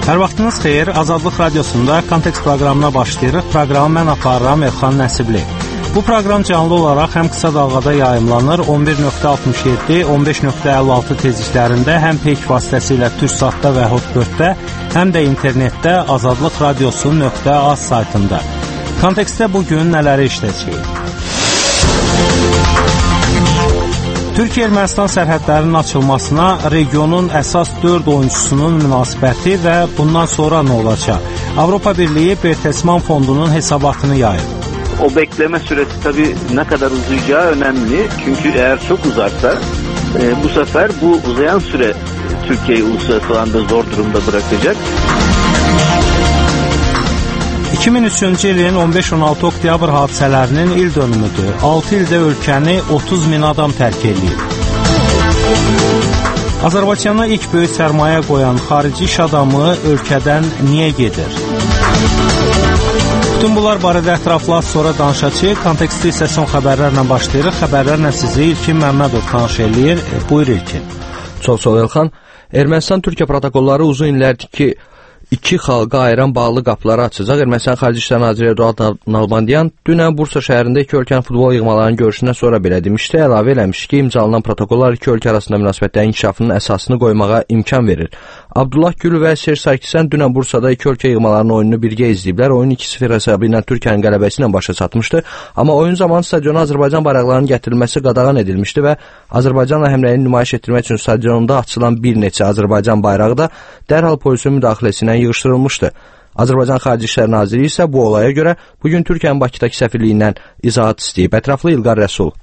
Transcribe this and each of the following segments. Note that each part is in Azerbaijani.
Hər vaxtınız xeyir, Azadlıq Radiosunda Kontekst proqramına başlayırıq. Proqramı mən aparıram Elxan Nəsibli. Bu proqram canlı olaraq həm qısa dalğada yayımlanır, 11.67, 15.56 tezliklərində, həm peyk vasitəsilə Türksatda və Hotbird-də, həm də internetdə azadlıqradiosu.az saytında. Kontekstdə bugün nələri işləyəcəyik? Türkiyə-Ermənistan sərhədlərinin açılmasına regionun əsas 4 oyuncusunun münasibəti və bundan sonra nə olacaq? Avropa Birliyi Bertelsmann fondunun hesabatını yayıb. O bekleme süresi tabii ne kadar uzayacağı önemli. Çünkü eğer çok uzarsa bu sefer bu uzayan süre Türkiye'yi uluslararası alanda zor durumda bırakacak. 2003-cü ilin 15-16 oktyabr hadisələrinin il dönümüdür. 6 ildə ölkəni 30 min adam tərk edib. Azərbaycana ilk böyük sərmayə qoyan xarici iş adamı ölkədən niyə gedir? Bütün bunlar barədə ətraflı az sonra danışacağıq. Kontekstli isə son xəbərlərlə başlayırıq. Xəbərlərlə sizi İlkin Məmmədov tanış eləyir. Buyur İlkin. Çox sağ ol Elxan. Ermənistan-Türkiyə protokolları uzun illərdir ki, iki xalqa ayıran bağlı qapıları açacaq. Ermənistan Xarici İşlər Naziri Eduard Nalbandyan dünən Bursa şəhərində iki ölkənin futbol yığmalarının görüşündən sonra belə demişdi. Əlavə eləmiş ki, imzalanan protokollar iki ölkə arasında münasibətlərin inkişafının əsasını qoymağa imkan verir. Abdullah Gül və Serj Sarkisyan dünən Bursada iki ölkə yığmalarının oyununu birgə izləyiblər. Oyun 2-0 hesabı ilə Türkiyənin qələbəsi ilə başa çatmışdı. Amma oyun zamanı stadiona Azərbaycan bayraqlarının gətirilməsi qadağan edilmişdi və Azərbaycanla həmrəyini nümayiş etdirmək üçün stadionda açılan bir neçə Azərbaycan bayrağı da dərhal polisin müdaxiləsi ilə yığışdırılmışdı. Azərbaycan Xarici İşlər Naziri isə bu olaya görə bugün Türkiyənin Bakıdakı səfirliyindən izahat istəyib. Ətraflı İlqar Rəsul.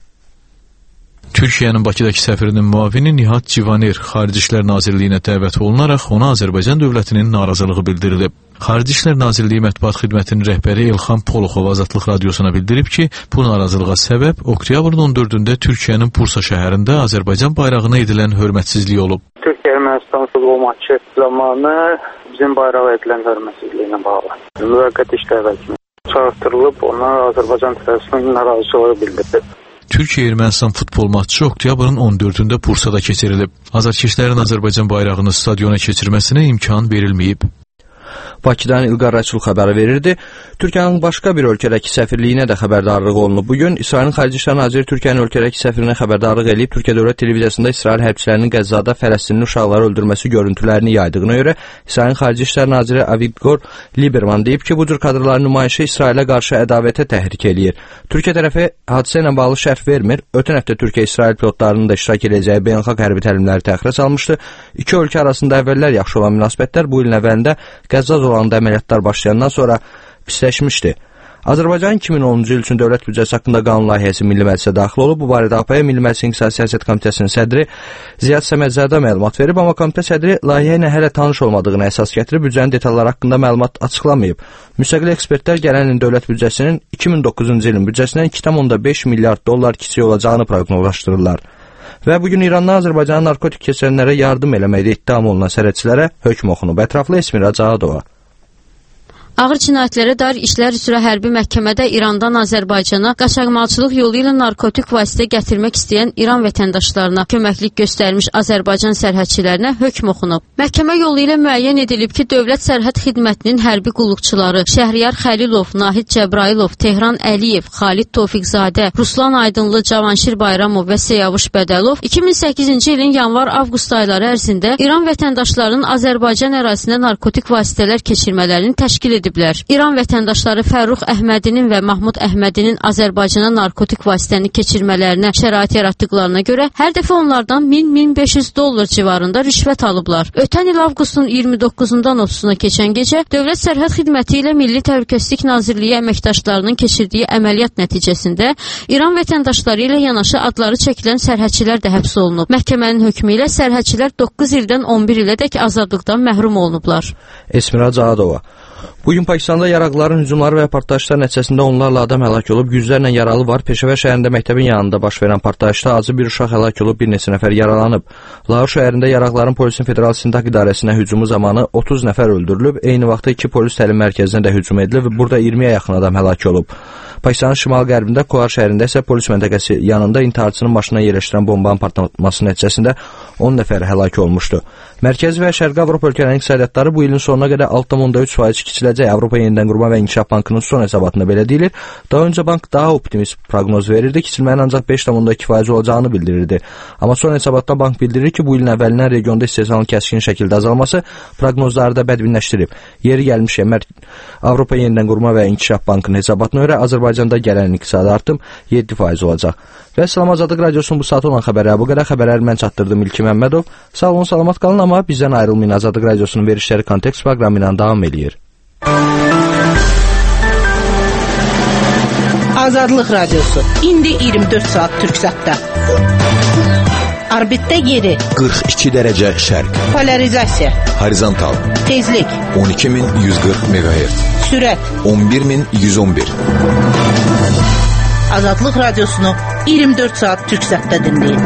Türkiyənin Bakıdakı səfirinin müavini Nihat Civanir Xarici İşlər Nazirliyinə dəvət olunaraq ona Azərbaycan dövlətinin narazılığı bildirilib. Xarici İşlər Nazirliyi Mətbuat Xidmətinin rəhbəri Elxan Poluxov Azadlıq Radiosuna bildirib ki, bu narazılığa səbəb oktyabrın 14-də Türkiyənin Bursa şəhərində Azərbaycan bayrağına edilən hörmətsizlik olub. Türkiyə-Ermənistan futbol maçı zamanı bizim bayrağa edilən hörmətsizliyinə bağlı. Müvəqqəti işlər kimi çağırtırılıb, ona Azərbaycan tərəfindən narazılığı bildirilib. Türkiyə-Ermənistan futbol matçı oktyabrın 14-də Bursada keçirilib. Azərkeşlərin Azərbaycan bayrağını stadiona keçirməsinə imkan verilməyib. Bakıdan İlqar Rəsul xəbəri verirdi. Türkiyənin başqa bir ölkədəki səfirliyinə də xəbərdarlıq olunub. Bugün İsrailin Xarici İşlər Naziri Türkiyənin ölkədəki səfirinə xəbərdarlıq edib. Türkiyə Dövlət Televiziyasında İsrail hərbçilərinin Qəzzada Fələstinli uşaqları öldürməsi görüntülərini yaydığına görə İsrailin Xarici İşlər Naziri Avigdor Lieberman deyib ki, bu cür kadrların nümayişi İsrailə qarşı ədavətə təhrik eləyir. Türkiyə tərəfi hadisə ilə bağlı şərh vermir. Ötən həftə Türkiyə-İsrail pilotlarının da iştirak edəcəyi beynəlxalq hərbi təlimləri təxirə salmışdı. İki ölkə arasında əvvəllər yaxşı olan münasibətlər bu ilin əvvəlində Qəzza zolağında əməliyyatlar başlayandan sonra pisləşmişdi. Azərbaycan 2010-cu il üçün dövlət büdcəsi haqqında qanun layihəsi Milli Məclisə daxil olub. Bu barədə APA Milli Məclisin İqtisadi Siyasət Komitəsinin sədri Ziyad Səmədzadə məlumat verib, amma komitə sədri layihə ilə hələ tanış olmadığını əsas gətirib, büdcənin detalları haqqında məlumat açıqlamayıb. Müstəqil ekspertlər gələn il dövlət büdcəsinin 2009-cu ilin büdcəsindən 2,5 milyard dollar kiçik olacağını proqnozlaşdırırlar. Və bugün İrandan Azərbaycanın narkotik keçirənlərə yardım eləməkdə ittiham olunan sərhədçilərə hökm oxunub. Ətraflı Esmira Cahadova. Ağır cinayətlərə dair işlər üzrə hərbi məhkəmədə İrandan Azərbaycana qaçaqmalçılıq yolu ilə narkotik vasitə gətirmək istəyən İran vətəndaşlarına köməklik göstərmiş Azərbaycan sərhədçilərinə hökm oxunub. Məhkəmə yolu ilə müəyyən edilib ki, Dövlət Sərhəd Xidmətinin hərbi qulluqçuları Şəhriyar Xəlilov, Nahid Cəbrailov, Tehran Əliyev, Xalid Tofiqzadə, Ruslan Aydınlı, Cavanşir Bayramov və Siyavuş Bədəlov 2008-ci ilin yanvar-avqust ayları ərzində İran vətəndaşlarının Azərbaycan ərazisində narkotik vasitələr keçirmələrini təşkil edib. İran vətəndaşları Fərrux Əhmədinin və Mahmud Əhmədinin Azərbaycana narkotik vasitəni keçirmələrinə şərait yaratdıqlarına görə hər dəfə onlardan 1000-1500 dollar civarında rüşvət alıblar. Ötən il avqustun 29-undan 30-una keçən gecə Dövlət Sərhəd Xidməti ilə Milli Təhlükəsizlik Nazirliyi əməkdaşlarının keçirdiyi əməliyyat nəticəsində İran vətəndaşları ilə yanaşı adları çəkilən sərhədçilər də həbs olunub. Məhkəmənin hökmü ilə sərhədçilər 9 ildən 11 ilədək azadlıqdan məhrum olunublar. Esmira Cahadova. Bu gün Pakistanda yaraqlıların hücumları və partlayışlar nəticəsində onlarla adam həlak olub, yüzlərlə yaralı var. Peşəvər şəhərində məktəbin yanında baş verən partlayışda azı bir uşaq həlak olub, bir neçə nəfər yaralanıb. Lahor şəhərində yaraqlıların polisin federal istintaq idarəsinə hücumu zamanı 30 nəfər öldürülüb, eyni vaxtda 2 polis təlim mərkəzinə də hücum edilib və burada 20-yə yaxın adam həlak olub. Pakistanın şimal-qərbində Kuar şəhərində isə polis məntəqəsi yanında intiharçının maşınına yerləşdirən bombanın partlaması nəticəsində 10 nəfər həlak olmuşdu. Mərkəzi və Şərqi Avropa ölkələrinin iqtisadiyyatları bu ilin sonuna qədər 6,3% kiçiləcək. Avropa Yenidən Qurma və İnkişaf Bankının son hesabatında belə deyilir. Daha öncə bank daha optimist proqnoz verirdi, kiçilməyin ancaq 5,2% olacağını bildirirdi. Amma son hesabatda bank bildirir ki, bu ilin əvvəlindən regionda istehsalın kəskin şəkildə azalması proqnozları da bədbinləşdirib. Yeri gəlmişkən Avropa Yenidən Qurma və İnkişaf Bankının hesabatına görə Azərbaycanda gələn iqtisadi artım 7% olacaq. Və Salam Azadlıq Radiosunun bu saat olan xəbərləri bu qədər. Xəbərləri mən çatdırdım İlkin Məmmədov. Sağ olun, salamat qalın, amma bizdən ayrılmayın. Azadlıq Radiosunun verişləri Kontekst proqramı ilə davam eləyir. Azadlıq Radiosu. İndi 24 saat Türksatda. Orbitdə yeri 42 dərəcə şərq. Polarizasiya. Horizontal. Tezlik 12140 MHz. Sürət 11111. Azadlıq Radiosunu 24 saat Türksatda dinləyin.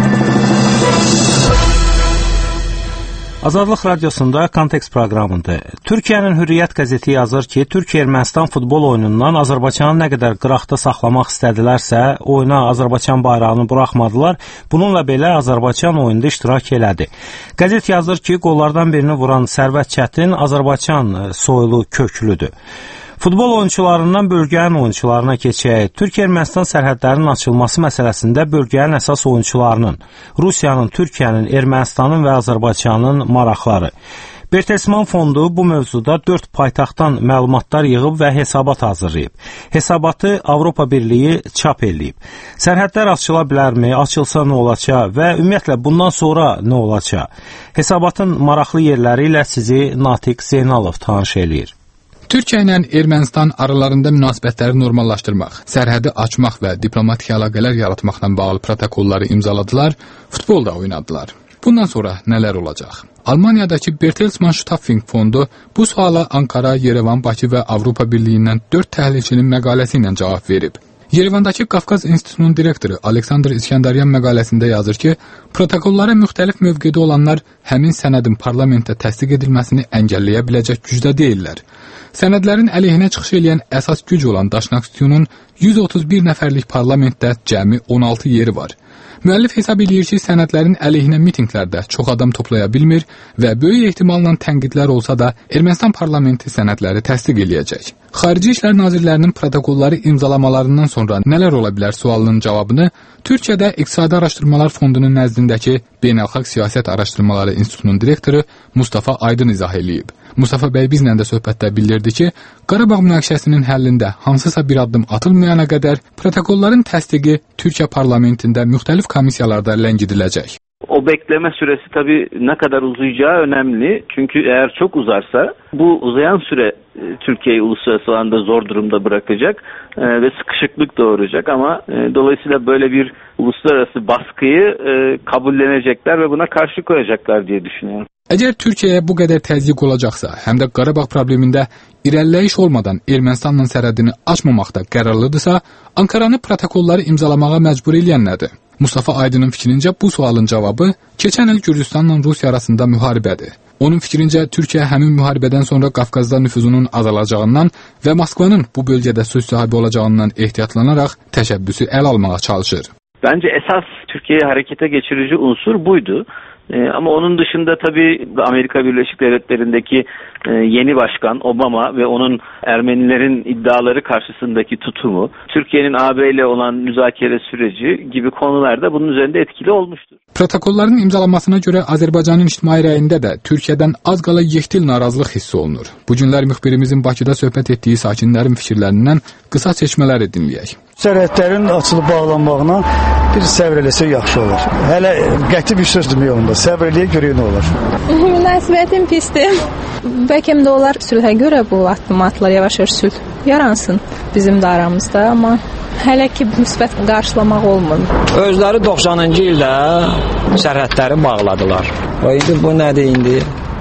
Azadlıq Radiosunda Kontekst proqramıdır. Türkiyənin Hürriyyət qəzeti yazır ki, Türkiyə-Ermənistan futbol oyunundan Azərbaycanı nə qədər qıraqda saxlamaq istədilərsə, oyuna Azərbaycan bayrağını buraxmadılar. Bununla belə Azərbaycan oyunda iştirak elədi. Qəzet yazır ki, qollardan birini vuran Sərvət Çətin Azərbaycan soylu köklüdür. Futbol oyunçularından bölgənin oyunçularına keçək. Türkiyə-Ermənistan sərhədlərinin açılması məsələsində bölgənin əsas oyunçularının, Rusiyanın, Türkiyənin, Ermənistanın və Azərbaycanın maraqları. Bertelsmann fondu bu mövzuda 4 paytaxtdan məlumatlar yığıb və hesabat hazırlayıb. Hesabatı Avropa Birliyi çap eləyib. Sərhədlər açıla bilərmi, açılsa nə olacaq və ümumiyyətlə bundan sonra nə olacaq? Hesabatın maraqlı yerləri ilə sizi Natiq Zeynalov tanış eləyir. Türkiyə ilə Ermənistan aralarında münasibətləri normallaşdırmaq, sərhədi açmaq və diplomatik əlaqələr yaratmaqla bağlı protokolları imzaladılar, futbol da oynadılar. Bundan sonra nələr olacaq? Almaniyadakı Bertelsmann Stiftung fondu bu suala Ankara, Yerevan, Bakı və Avropa Birliyindən 4 təhlilçinin məqaləsi ilə cavab verib. Yerevandakı Qafqaz İnstitutunun direktoru Aleksandr İskəndəryan məqaləsində yazır ki, protokollara müxtəlif mövqedə olanlar həmin sənədin parlamentdə təsdiq edilməsini əngəlləyə biləcək gücdə deyirlər. Sənədlərin əleyhinə çıxış edən əsas güc olan Daşnaqstyunun 131 nəfərlik parlamentdə cəmi 16 yeri var. Müəllif hesab edir ki, sənədlərin əleyhinə mitinqlərdə çox adam toplaya bilmir və böyük ehtimalla tənqidlər olsa da Ermənistan parlamenti sənədləri təsdiq eləyəcək. Xarici İşlər Nazirlərinin protokolları imzalamalarından sonra nələr ola bilər sualının cavabını Türkiyədə İqtisadi Araşdırmalar Fondunun nəzdindəki Beynəlxalq Siyasət Araşdırmaları İnstitutunun direktoru Mustafa Aydın izah eləyib. Mustafa bəy bizlə də söhbətdə bildirdi ki, Qarabağ münaqişəsinin həllində hansısa bir addım atılmayana qədər protokolların təsdiqi Türkiyə parlamentində müxtəlif komissiyalarda ləngidiləcək. O bekleme süresi tabii ne kadar uzayacağı önemli. Çünkü eğer çok uzarsa bu uzayan süre Türkiye'yi uluslararası alanda zor durumda bırakacak ve sıkışıklık doğuracak. Ama dolayısıyla böyle bir uluslararası baskıyı kabullenecekler ve buna karşı koyacaklar diye düşünüyorum. Əgər Türkiyəyə bu qədər təzyiq olacaqsa, həm də Qarabağ problemində irəliləyiş olmadan Ermənistanla sərhədini açmamaqda qərarlıdırsa, Ankaranı protokolları imzalamağa məcbur eləyən nədir? Mustafa Aydın'ın fikrincə bu sualın cavabı keçən il Gürcüstanla Rusiya arasında müharibədir. Onun fikrincə Türkiyə həmin müharibədən sonra Qafqazda nüfuzunun azalacağından və Moskvanın bu bölgədə söz sahibi olacağından ehtiyatlanaraq təşəbbüsü əl almağa çalışır. Bence esas Türkiye'yi harekete geçirici unsur buydu. Ama onun dışında tabii Amerika Birleşik Devletleri'ndeki yeni başkan Obama ve onun Ermenilerin iddiaları karşısındaki tutumu, Türkiye'nin AB ile olan müzakere süreci gibi konularda bunun üzerinde etkili olmuştur. Protokolların imzalanmasına görə Azərbaycanın ictimai rəyində də Türkiyədən az qala yektil narazılıq hissi olunur. Bu günlər müxbirimizin Bakıda söhbət etdiyi sakinlərin fikirlərindən qısa seçmələr dinləyək. Sərhədlərin açılıb bağlanmağına bir səbr eləsə yaxşı olur. Hələ qəti bir söz demək onda. Səbr eləyə görə nə olur? Münasibətim pisdir. Bəlkə də olar sülhə görə bu addım atılar, yavaş-yavaş sülh yaransın bizim də aramızda, amma hələ ki müsbət qarşılamaq olmur. Özləri 90-cı ildə sərhədləri bağladılar. Və indi bu nədir indi?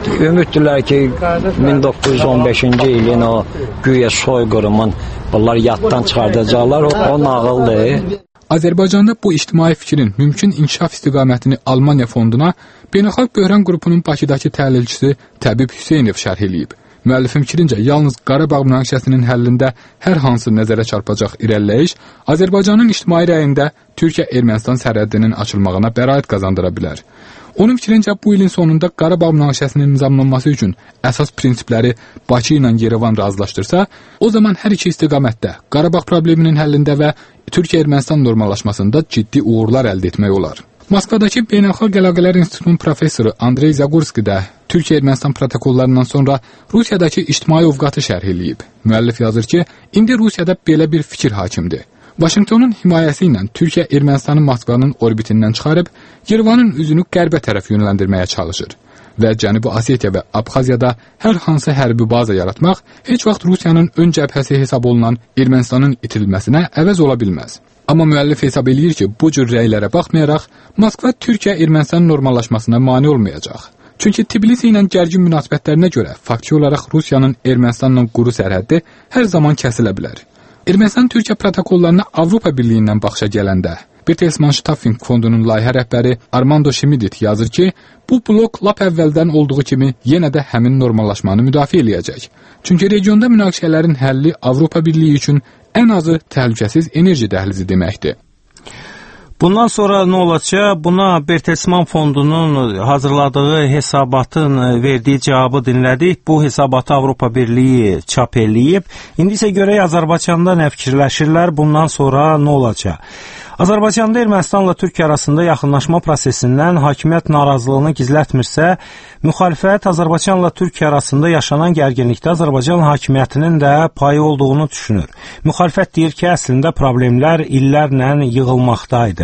Ümiddirlər ki, 1915-ci ilin o güya soyqırımın bunlar yaddan çıxardacaqlar. O nağıldır. Azərbaycanda bu ictimai fikrin mümkün inkişaf istiqamətini Almaniya fonduna Beynəlxalq Böhran qrupunun Bakıdakı təhlilçisi Təbib Hüseynov şərh eləyib. Müəllifin fikrincə, yalnız Qarabağ münaqişəsinin həllində hər hansı nəzərə çarpacaq irəliləyiş Azərbaycanın ictimai rəyində Türkiyə-Ermənistan sərhədinin açılmağına bəraət qazandıra bilər. Onun fikrincə, bu ilin sonunda Qarabağ münaqişəsinin nizamlanması üçün əsas prinsipləri Bakı ilə Yerevan razılaşdırsa, o zaman hər iki istiqamətdə Qarabağ probleminin həllində və Türkiyə-Ermənistan normallaşmasında ciddi uğurlar əldə etmək olar. Moskvadakı Beynəlxalq Əlaqələr İnstitutunun professoru Andrey Zagorski də Türkiyə-Ermənistan protokollarından sonra Rusiyadakı ictimai ovqatı şərh eləyib. Müəllif yazır ki, indi Rusiyada belə bir fikir hakimdir. Vaşinqtonun himayəsi ilə Türkiyə Ermənistanı Moskvanın orbitindən çıxarıb, Yerevanın üzünü qərbə tərəf yönləndirməyə çalışır və Cənubi Osetiya və Abxaziyada hər hansı hərbi baza yaratmaq heç vaxt Rusiyanın ön cəbhəsi hesab olunan Ermənistanın itirilməsinə əvəz ola bilməz. Amma müəllif hesab eləyir ki, bu cür rəylərə baxmayaraq, Moskva Türkiyə-Ermənistan normallaşmasına mane olmayacaq. Çünki Tbilisi ilə gərgin münasibətlərinə görə faktiki olaraq Rusiyanın Ermənistanla quru sərhəddi hər zaman kəsilə bilər. Ermənistan-Türkiyə protokollarına Avropa Birliyindən baxışa gələndə, Bertelsmann Stiftung fondunun layihə rəhbəri Armando Schmidt yazır ki, bu blok lap əvvəldən olduğu kimi yenə də həmin normallaşmanı müdafiə eləyəcək. Çünki regionda münaqişələrin həlli Avropa Birliyi üçün ən azı təhlükəsiz enerji dəhlizi deməkdir. Bundan sonra nə olacaq? Buna Bertelsmann fondunun hazırladığı hesabatın verdiyi cavabı dinlədik. Bu hesabatı Avropa Birliyi çap eləyib. İndi isə görək Azərbaycanda nə fikirləşirlər? Bundan sonra nə olacaq? Azərbaycanda Ermənistanla Türkiyə arasında yaxınlaşma prosesindən hakimiyyət narazılığını gizlətmirsə, müxalifət Azərbaycanla Türkiyə arasında yaşanan gərginlikdə Azərbaycan hakimiyyətinin də payı olduğunu düşünür. Müxalifət deyir ki, əslində problemlər illərlə yığılmaqdaydı.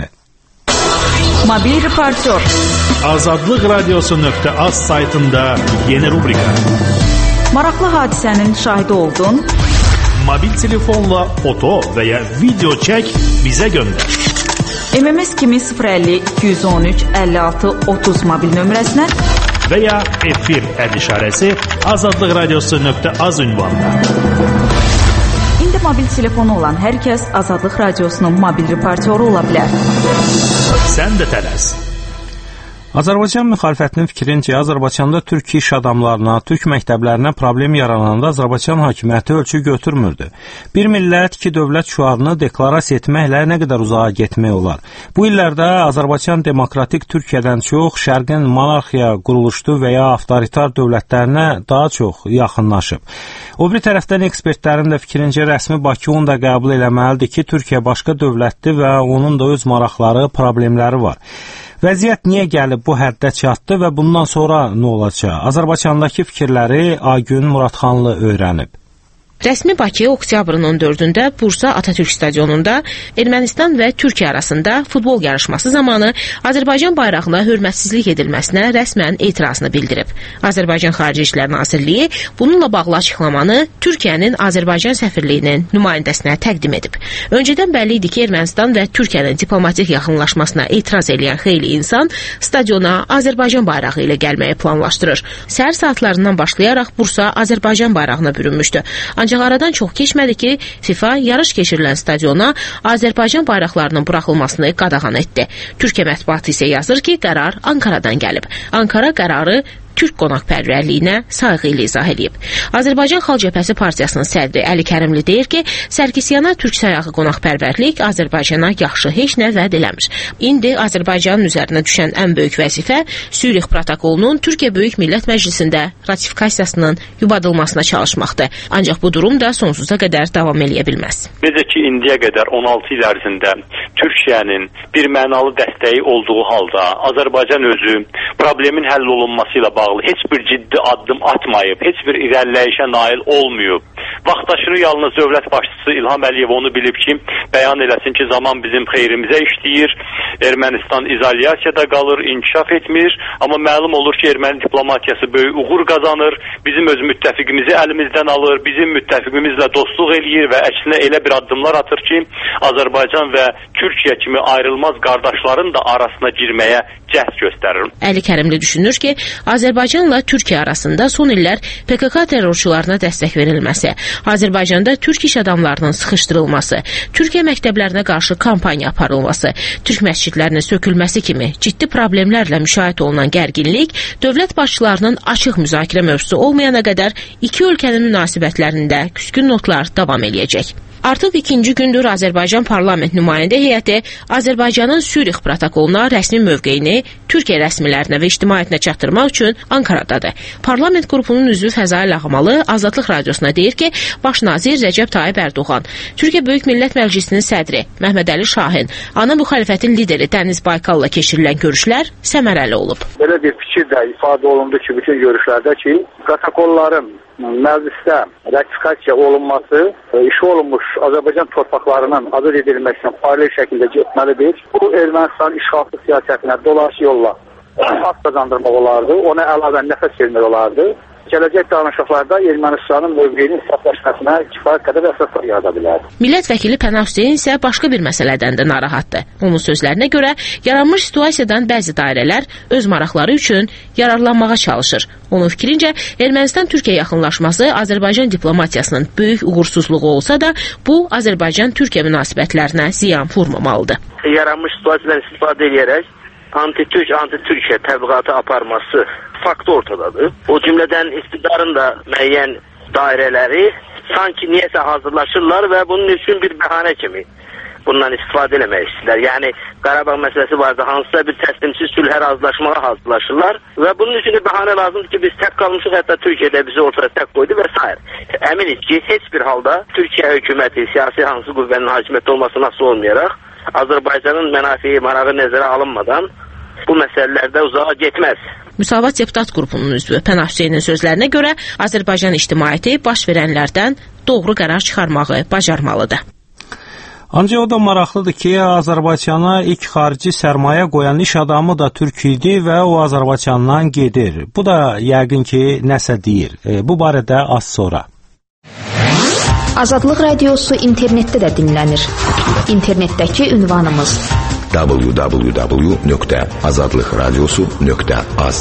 Mobil reportör. Azadlıq Radiosu.az saytında yeni rubrika. Maraqlı hadisənin şahidi oldun. Mobil telefonla foto və ya video çək, bizə göndər. MMS kimi 050 213 56 30 mobil nömrəsinə və ya efir işarəsi Azadlıq Radiosu.az ünvanına. İndi mobil telefonu olan hər kəs Azadlıq Radiosunun mobil reportyoru ola bilər. Sən də tələs. Azərbaycan müxalifətinin fikrincə, Azərbaycanda türk iş adamlarına, türk məktəblərinə problem yarananda Azərbaycan hakimiyyəti ölçü götürmürdü. Bir millət, iki dövlət şüarını deklarasiya etməklə nə qədər uzağa getmək olar. Bu illərdə Azərbaycan demokratik Türkiyədən çox şərqin monarxiya, quruluşlu və ya avtoritar dövlətlərinə daha çox yaxınlaşıb. O bir tərəfdən ekspertlərin də fikrincə rəsmi Bakı onu da qəbul eləməlidir ki, Türkiyə başqa dövlətdir və onun da öz maraqları, problemləri var. Vəziyyət niyə gəlib bu həddə çatdı və bundan sonra nə olacaq? Azərbaycandakı fikirləri Aygün Muradxanlı öyrənib. Rəsmi Bakı oktyabrın 14-də Bursa Atatürk stadionunda Ermənistan və Türkiyə arasında futbol yarışması zamanı Azərbaycan bayrağına hörmətsizlik edilməsinə rəsmən etirazını bildirib. Azərbaycan Xarici İşlər Nazirliyi bununla bağlı açıqlamanı Türkiyənin Azərbaycan səfirliyinin nümayəndəsinə təqdim edib. Öncədən bəlli idi ki, Ermənistan və Türkiyənin diplomatik yaxınlaşmasına etiraz edən xeyli insan stadiona Azərbaycan bayrağı ilə gəlməyi planlaşdırır. Səhər saatlarından başlayaraq Bursa Azərbaycan bayrağına bürünmüşdü. Ancaq aradan çox keçmədi ki, FIFA yarış keçirilən stadiona Azərbaycan bayraqlarının buraxılmasını qadağan etdi. Türkiyə mətbuatı isə yazır ki, qərar Ankaradan gəlib. Ankara qərarı Türk qonaqpərvərliyinə sayğı ilə izah edib. Azərbaycan Xalq Cəbhəsi Partiyasının sədri Əli Kərimli deyir ki, Sərkisiyana türk sayağı qonaqpərvərlik Azərbaycana yaxşı heç nə vəd eləmir. İndi Azərbaycanın üzərinə düşən ən böyük vəzifə Sülh protokolunun Türkiyə Böyük Millət Məclisində ratifikasiyasının yubadılmasına çalışmaqdır. Ancaq bu durum da sonsuza qədər davam eləyə bilməz. Necə ki, indiyə qədər 16 il ərzində Türkiyənin bir mənalı dəstəyi olduğu halda Azərbaycan özü problemin həll olunması ilə bağlı heç bir ciddi addım atmayıb, heç bir irəliləyişə nail olmayıb. Vaxtaşırı yalnız dövlət başçısı İlham Əliyev onu bilib ki, bəyan eləsin ki, zaman bizim xeyrimizə işləyir, Ermənistan izolyasiyada qalır, inkişaf etmir, amma məlum olur ki, erməni diplomatiyası böyük uğur qazanır, bizim öz müttəfiqimizi əlimizdən alır, bizim müttəfiqimizlə dostluq eləyir və əksinə elə bir addımlar atır ki, Azərbaycan və Türkiyə kimi ayrılmaz qardaşların da arasına girməyə cəhd göstərir. Əli Kərimli düşünür ki, Azərbaycanla Türkiyə arasında son illər PKK terrorçularına dəstək verilməsi, Azərbaycanda türk iş adamlarının sıxışdırılması, Türkiyə məktəblərinə qarşı kampaniya aparılması, türk məscidlərinin sökülməsi kimi ciddi problemlərlə müşahidə olunan gərginlik dövlət başçılarının açıq müzakirə mövzusu olmayana qədər iki ölkənin münasibətlərində küskün notlar davam eləyəcək. Artıq ikinci gündür Azərbaycan parlament nümayəndə heyəti Azərbaycanın Sürix protokoluna rəsmi mövqeyini Türkiyə rəsmilərinə və ictimaiyyətinə çatdırmaq üçün Ankaradadır. Parlament qrupunun üzvü Fəzail Ağmalı Azadlıq radiosuna deyir ki, baş nazir Rəcəb Tayyib Ərdoğan, Türkiyə Böyük Millət Məclisinin sədri Məhməd Əli Şahin, ana müxalifətin lideri Dəniz Baykalla keçirilən görüşlər səmərəli olub. Belə bir fikir də ifadə olundu ki, bütün görüşlərdə ki, protokolların məclisdə ratifikasiya olunması işi olunmuş Azərbaycan torpaqlarının azad edilməsindən paralel şəkildə getməlidir. Bu Ermənistan işğalçı siyasətinə dolayı yolla haqq qazandırmaq olardı, ona əlavə nəfəs vermək olardı. Gələcək danışıqlarda Ermənistanın mövqeyinin hesablaşmasına kifayət qədər əsaslar yarada bilər. Millət vəkili Pənah Hüseyn isə başqa bir məsələdən də narahatdır. Onun sözlərinə görə yaranmış situasiyadan bəzi dairələr öz maraqları üçün yararlanmağa çalışır. Onun fikrincə Ermənistan-Türkiyə yaxınlaşması Azərbaycan diplomatiyasının böyük uğursuzluğu olsa da, bu Azərbaycan-Türkiyə münasibətlərinə ziyan vurmamalıdır. Yaranmış situasiyadan istifadə edərək anti-Türk, anti-Türkiyə təbliğatı aparması faktı ortadadır. O cümlədən iqtidarın da müəyyən dairələri sanki niyəsə hazırlaşırlar və bunun üçün bir bəhanə kimi bundan istifadə eləmək istəyirlər. Yəni Qarabağ məsələsi vardı, hansısa bir təslimsiz sülhə razılaşmağa hazırlaşırlar və bunun üçün bir bəhanə lazımdır ki, biz tək qalmışıq, hətta Türkiyədə bizi ortaya tək qoydu və s. Əminiz ki, heç bir halda Türkiyə hökuməti, siyasi hansı qüvvənin hakimiyyəti olmasına asılı olmayaraq Azərbaycanın mənafiyi, marağı nəzərə alınmadan bu məsələlərdə uzağa getməz. Müsavat Deputat qrupunun üzvü Pənah Hüseynin sözlərinə görə Azərbaycan ictimaiyyəti baş verənlərdən doğru qərar çıxarmağı bacarmalıdır. Ancaq o da maraqlıdır ki, Azərbaycana ilk xarici sərmayə qoyan iş adamı da türk idi və o Azərbaycandan gedir. Bu da yəqin ki, nəsə deyir. Bu barədə az sonra. Azadlıq radiosu internetdə də dinlənir. İnternetdəki ünvanımız www.azadlıqradiosu.az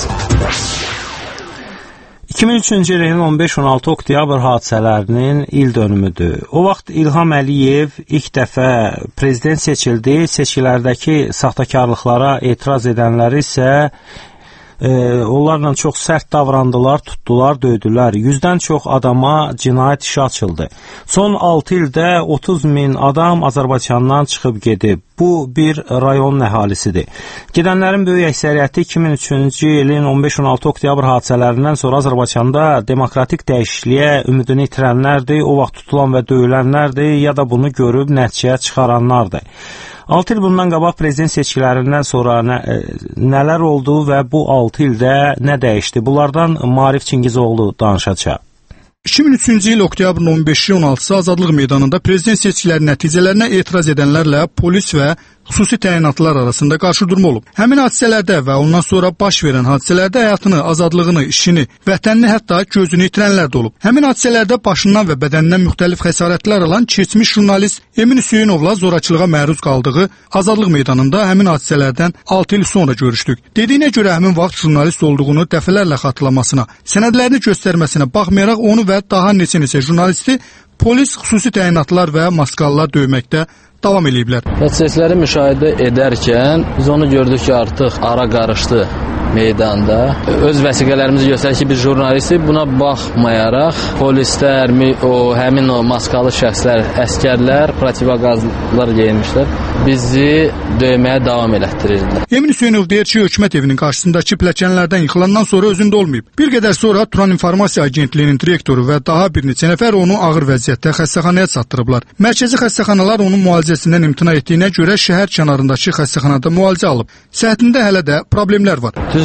2003-cü ilin 15-16 oktyabr hadisələrinin il dönümüdür. O vaxt İlham Əliyev ilk dəfə prezident seçildi. Seçkilərdəki saxtakarlıqlara etiraz edənləri isə onlarla çox sərt davrandılar, tutdular, döydülər. 100-dən çox adama cinayət işi açıldı. Son 6 ildə 30 min adam Azərbaycandan çıxıb gedib. Bu bir rayon əhalisidir. Gedənlərin böyük əksəriyyəti 2003-cü ilin 15-16 oktyabr hadisələrindən sonra Azərbaycanda demokratik dəyişikliyə ümidini itirənlərdir, o vaxt tutulan və döyülənlərdir, ya da bunu görüb nəticəyə çıxaranlardır. 6 il bundan qabaq prezident seçkilərindən sonra nələr oldu və bu 6 ildə nə dəyişdi? Bunlardan Maarif Çingizoğlu danışacaq. 2003-cü il oktyabrın 15-16-sı Azadlıq meydanında prezident seçkiləri nəticələrinə etiraz edənlərlə polis və xüsusi təyinatlar arasında qarşıdurma olub. Həmin hadisələrdə və ondan sonra baş verən hadisələrdə həyatını, azadlığını, işini, vətənini, hətta gözünü itirənlər də olub. Həmin hadisələrdə başından və bədənindən müxtəlif xəsarətlər alan keçmiş jurnalist Emin Hüseynovla zorakılığa məruz qaldığı Azadlıq meydanında həmin hadisələrdən 6 il sonra görüşdük. Dediyinə görə həmin vaxt jurnalist olduğunu dəfələrlə xatırlamasına, sənədlərini göstərməsinə baxmayaraq onu və daha neçə jurnalisti polis, xüsusi təyinatlar və maskalılar döyməkdə davam eləyiblər. Prosesləri müşahidə edərkən biz onu gördük ki, artıq ara qarışdı meydanda. Öz vəsiqələrimizi göstərir ki, bir jurnalisti buna baxmayaraq polislər, həmin o maskalı şəxslər, əskərlər, protivogazlar geyinmişlər. Bizi döyməyə davam elətdirirlər. Emin Hüseynov deyir ki, hökumət evinin qarşısındakı pilləkənlərdən yıxılandan sonra özündə olmayıb. Bir qədər sonra Turan İnformasiya Agentliyinin direktoru və daha bir neçə nəfər onu ağır vəziyyətdə xəstəxanaya çatdırıblar. Mərkəzi xəstəxanalar onun müalicəsindən imtina etdiyinə görə şəhər kənarındakı xəstəxanada müalicə alıb. Səhhətində hələ də problemlər var. Düzdür,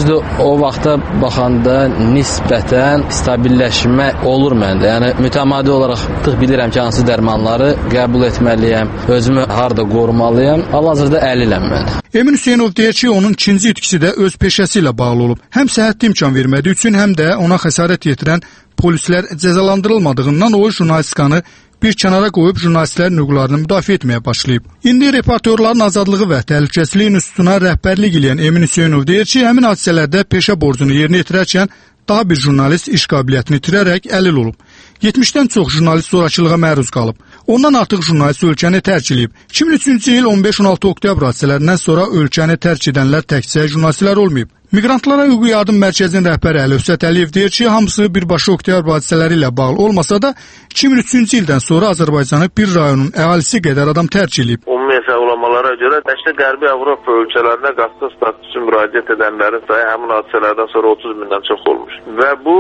Düzdür, o vaxta baxanda nisbətən stabilləşmə olur məndə. Yəni mütəmadi olaraq bilirəm ki, hansı dərmanları qəbul etməliyəm, özümü harda qorumalıyam. Hal-hazırda əliləm mən. Emin Hüseynov deyir ki, onun ikinci itkisi də öz peşəsi ilə bağlı olub. Həm səhhətli imkan vermədiyi üçün, həm də ona xəsarət yetirən polislər cəzalandırılmadığından o jurnalistikanı bir kənara qoyub jurnalistlərin hüquqlarını müdafiə etməyə başlayıb. İndi reportyorların azadlığı və təhlükəsizlik institutuna rəhbərlik edən Emin Hüseynov deyir ki, həmin hadisələrdə peşə borcunu yerinə yetirərkən daha bir jurnalist iş qabiliyyətini itirərək əlil olub. 70-dən çox jurnalist zorakılığa məruz qalıb. Ondan artıq jurnalist ölkəni tərk edib. 2003-cü il 15-16 oktyabr hadisələrindən sonra ölkəni tərk edənlər təkcə jurnalistlər olmayıb. Miqrantlara hüquqi yardım mərkəzinin rəhbəri Əlövsət Əliyev deyir ki, hamısı birbaşa oktyabr hadisələri ilə bağlı olmasa da 2003-cü ildən sonra Azərbaycanı bir rayonun əhalisi qədər adam tərk edib. Ümumi hesablamalara görə təkcə Qərbi Avropa ölkələrində qasıtlı status üçün müraciət edənlərin sayı həmin hadisələrdən sonra 30 mindən çox olmuş. Və bu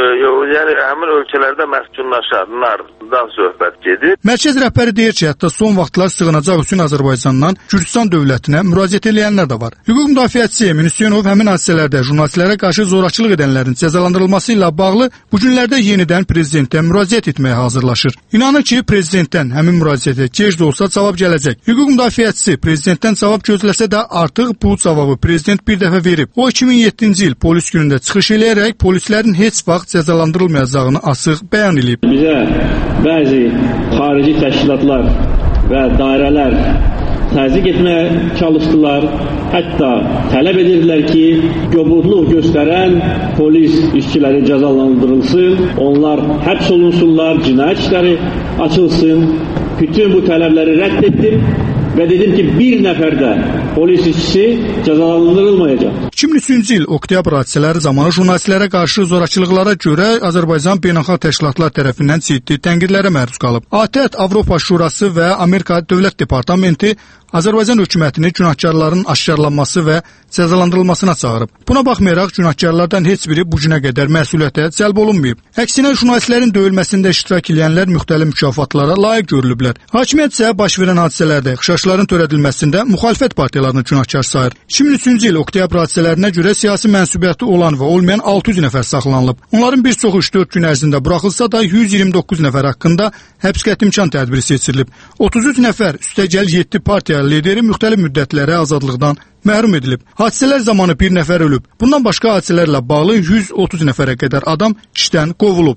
yəni həmin ölkələrdə məskunlaşanlardan söhbət gedir. Mərkəz rəhbəri deyir ki, hətta son vaxtlar sığınacaq üçün Azərbaycandan Gürcüstan dövlətinə müraciət edənlər də var. Hüquq müdafiəçisi Emin Hüseynov həmin hadisələrdə jurnalistlərə qarşı zorakılıq edənlərin cəzalandırılması ilə bağlı bu günlərdə yenidən prezidentə müraciət etməyə hazırlaşır. İnanır ki, prezidentdən həmin müraciətə gec də olsa cavab gələcək. Hüquq müdafiəçisi prezidentdən cavab gözləsə də artıq bu cavabı prezident bir dəfə verib. O 2007-ci il polis günündə çıxış eləyərək polislərin heç vaxt cəzalandırılmayacağını açıq bəyan edib. Bizə bəzi xarici təşkilatlar və dairələr təzyiq etməyə çalışdılar. Hətta tələb edirdilər ki, göbudluq göstərən polis işçiləri cəzalandırılsın, onlar həbs olunsunlar, cinayət işləri açılsın. Bütün bu tələbləri rədd etdim və dedim ki, bir nəfər də polis işçisi cəzalandırılmayacaq. 2003-cü il oktyabr hadisələri zamanı jurnalistlərə qarşı zorakılıqlara görə Azərbaycan beynəlxalq təşkilatlar tərəfindən ciddi tənqidlərə məruz qalıb. ATƏT, Avropa Şurası və Amerika Dövlət Departamenti Azərbaycan hökumətini günahkarların aşkarlanması və cəzalandırılmasına çağırıb. Buna baxmayaraq günahkarlardan heç biri bu günə qədər məsuliyyətə cəlb olunmayıb. Əksinə jurnalistlərin döyülməsində iştirak edənlər müxtəlif mükafatlara layiq görülüblər. Hakimiyyət isə baş verən hadisələrdə xışaşların törədilməsində müxalifət partiyalarını günahkar sayır. 2003-cü il oktyabr hadisələrinə görə siyasi mənsubiyyəti olan və olmayan 600 nəfər saxlanılıb. Onların bir çoxu 3-4 gün ərzində buraxılsa da 129 nəfər haqqında həbs qəti imkan tədbiri seçirilib. 33 nəfər üstəgəl 7 partiya lideri müxtəlif müddətlərə azadlıqdan məhrum edilib. Hadisələr zamanı bir nəfər ölüb. Bundan başqa hadisələrlə bağlı 130 nəfərə qədər adam işdən qovulub.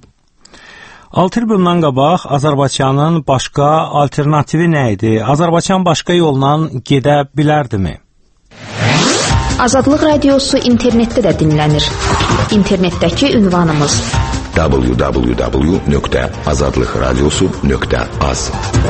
6 il bundan qabaq Azərbaycanın başqa alternativi nə idi? Azərbaycan başqa yolla gedə bilərdimi? Azadlıq radiosu internetdə də dinlənir. İnternetdəki ünvanımız www.azadlıqradiosu.az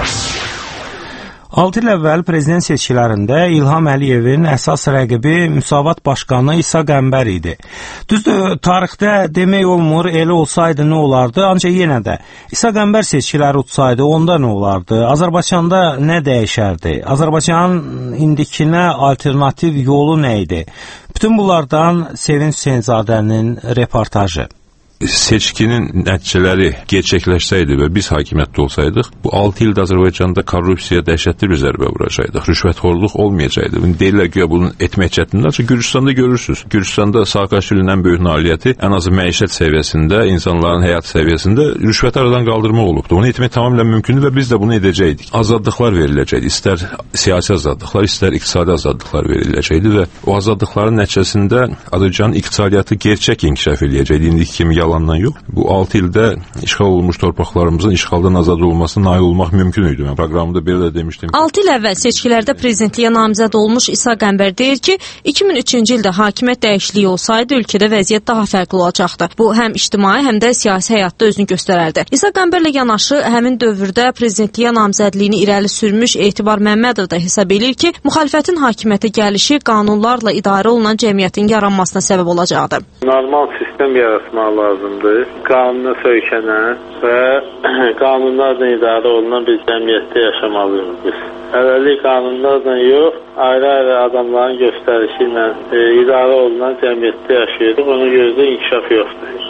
6 il əvvəl prezident seçkilərində İlham Əliyevin əsas rəqibi Müsavat Başqanı İsa Qəmbər idi. Düzdür, tarixdə demək olmur, elə olsaydı nə olardı, ancaq yenə də İsa Qəmbər seçkiləri utsaydı, onda nə olardı? Azərbaycanda nə dəyişərdi? Azərbaycanın indikinə alternativ yolu nə idi? Bütün bunlardan Sevinç Hüseynzadənin reportajı. Seçkinin nəticələri gerçəkləşsəydi və biz hakimiyyətdə olsaydıq, bu 6 ildə Azərbaycanda korrupsiyaya dəhşətli bir zərbə vuracaqdıq. Rüşvətxorluq olmayacaqdı. Deyirlər ki, bunu etmək çətindir. Çünki Gürcüstanda görürsünüz. Gürcüstanda Saakashvilinin ən böyük nailiyyəti ən azı məişət səviyyəsində, insanların həyat səviyyəsində rüşvəti aradan qaldırmaq olubdu. Bunu etmək tamamilə mümkündür və biz də bunu edəcəkdik. Azadlıqlar veriləcəkdi. İstər siyasi azadlıqlar, istər iqtisadi azadlıqlar veriləcəkdi və o azadlıqların nəticəsində Azərbaycanın iqtisadiyyatı gerçək inkişaf edəcəkdi. İndiki kimi yalandan yox. Bu 6 ildə işğal olunmuş torpaqlarımızın işğaldan azad olmasına nail olmaq mümkün idi. Mən proqramda belə də demişdim. 6 il əvvəl seçkilərdə prezidentliyə namizəd olmuş İsa Qəmbər deyir ki, 2003-cü ildə hakimiyyət dəyişikliyi olsaydı ölkədə vəziyyət daha fərqli olacaqdı. Bu həm ictimai, həm də siyasi həyatda özünü göstərərdi. İsa Qəmbərlə yanaşı həmin dövrdə prezidentliyə namizədliyini irəli sürmüş Etibar Məmmədov da hesab edir ki, müxalifətin hakimiyyətə gəlişi qanunlarla idarə olunan cəmiyyətin yaranmasına səbəb olacaqdı. Normal sistem yaratmaq lazımdır. Qanuna söykənən və qanunlarla idarə olunan bir cəmiyyətdə yaşamalıyıq biz. Əvvəllik qanunlarla yox, ayrı-ayrı adamların göstərişi ilə idarə olunan cəmiyyətdə yaşayırdıq. Ona görə də inkişaf yoxdur.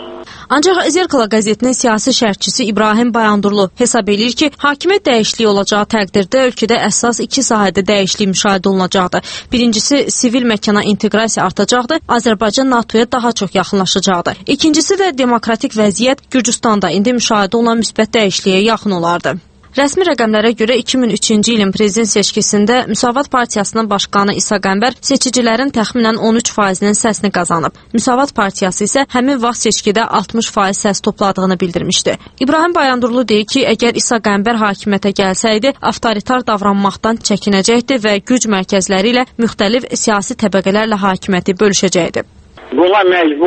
Ancaq Zerkala qəzetinin siyasi şərhçisi İbrahim Bayandurlu hesab edir ki, hakimiyyət dəyişikliyi olacağı təqdirdə ölkədə əsas iki sahədə dəyişiklik müşahidə olunacaqdır. Birincisi, sivil məkana inteqrasiya artacaqdır, Azərbaycan NATO-ya daha çox yaxınlaşacaqdır. İkincisi də demokratik vəziyyət Gürcüstanda indi müşahidə olunan müsbət dəyişikliyə yaxın olardı. Rəsmi rəqəmlərə görə 2003-cü ilin prezident seçkisində Müsavat Partiyasının başqanı İsa Qəmbər seçicilərin təxminən 13%-nin səsini qazanıb. Müsavat Partiyası isə həmin vaxt seçkidə 60% səs topladığını bildirmişdi. İbrahim Bayandurlu deyir ki, əgər İsa Qəmbər hakimiyyətə gəlsəydi, avtoritar davranmaqdan çəkinəcəkdi və güc mərkəzləri ilə müxtəlif siyasi təbəqələrlə hakimiyyəti bölüşəcəkdi. Buna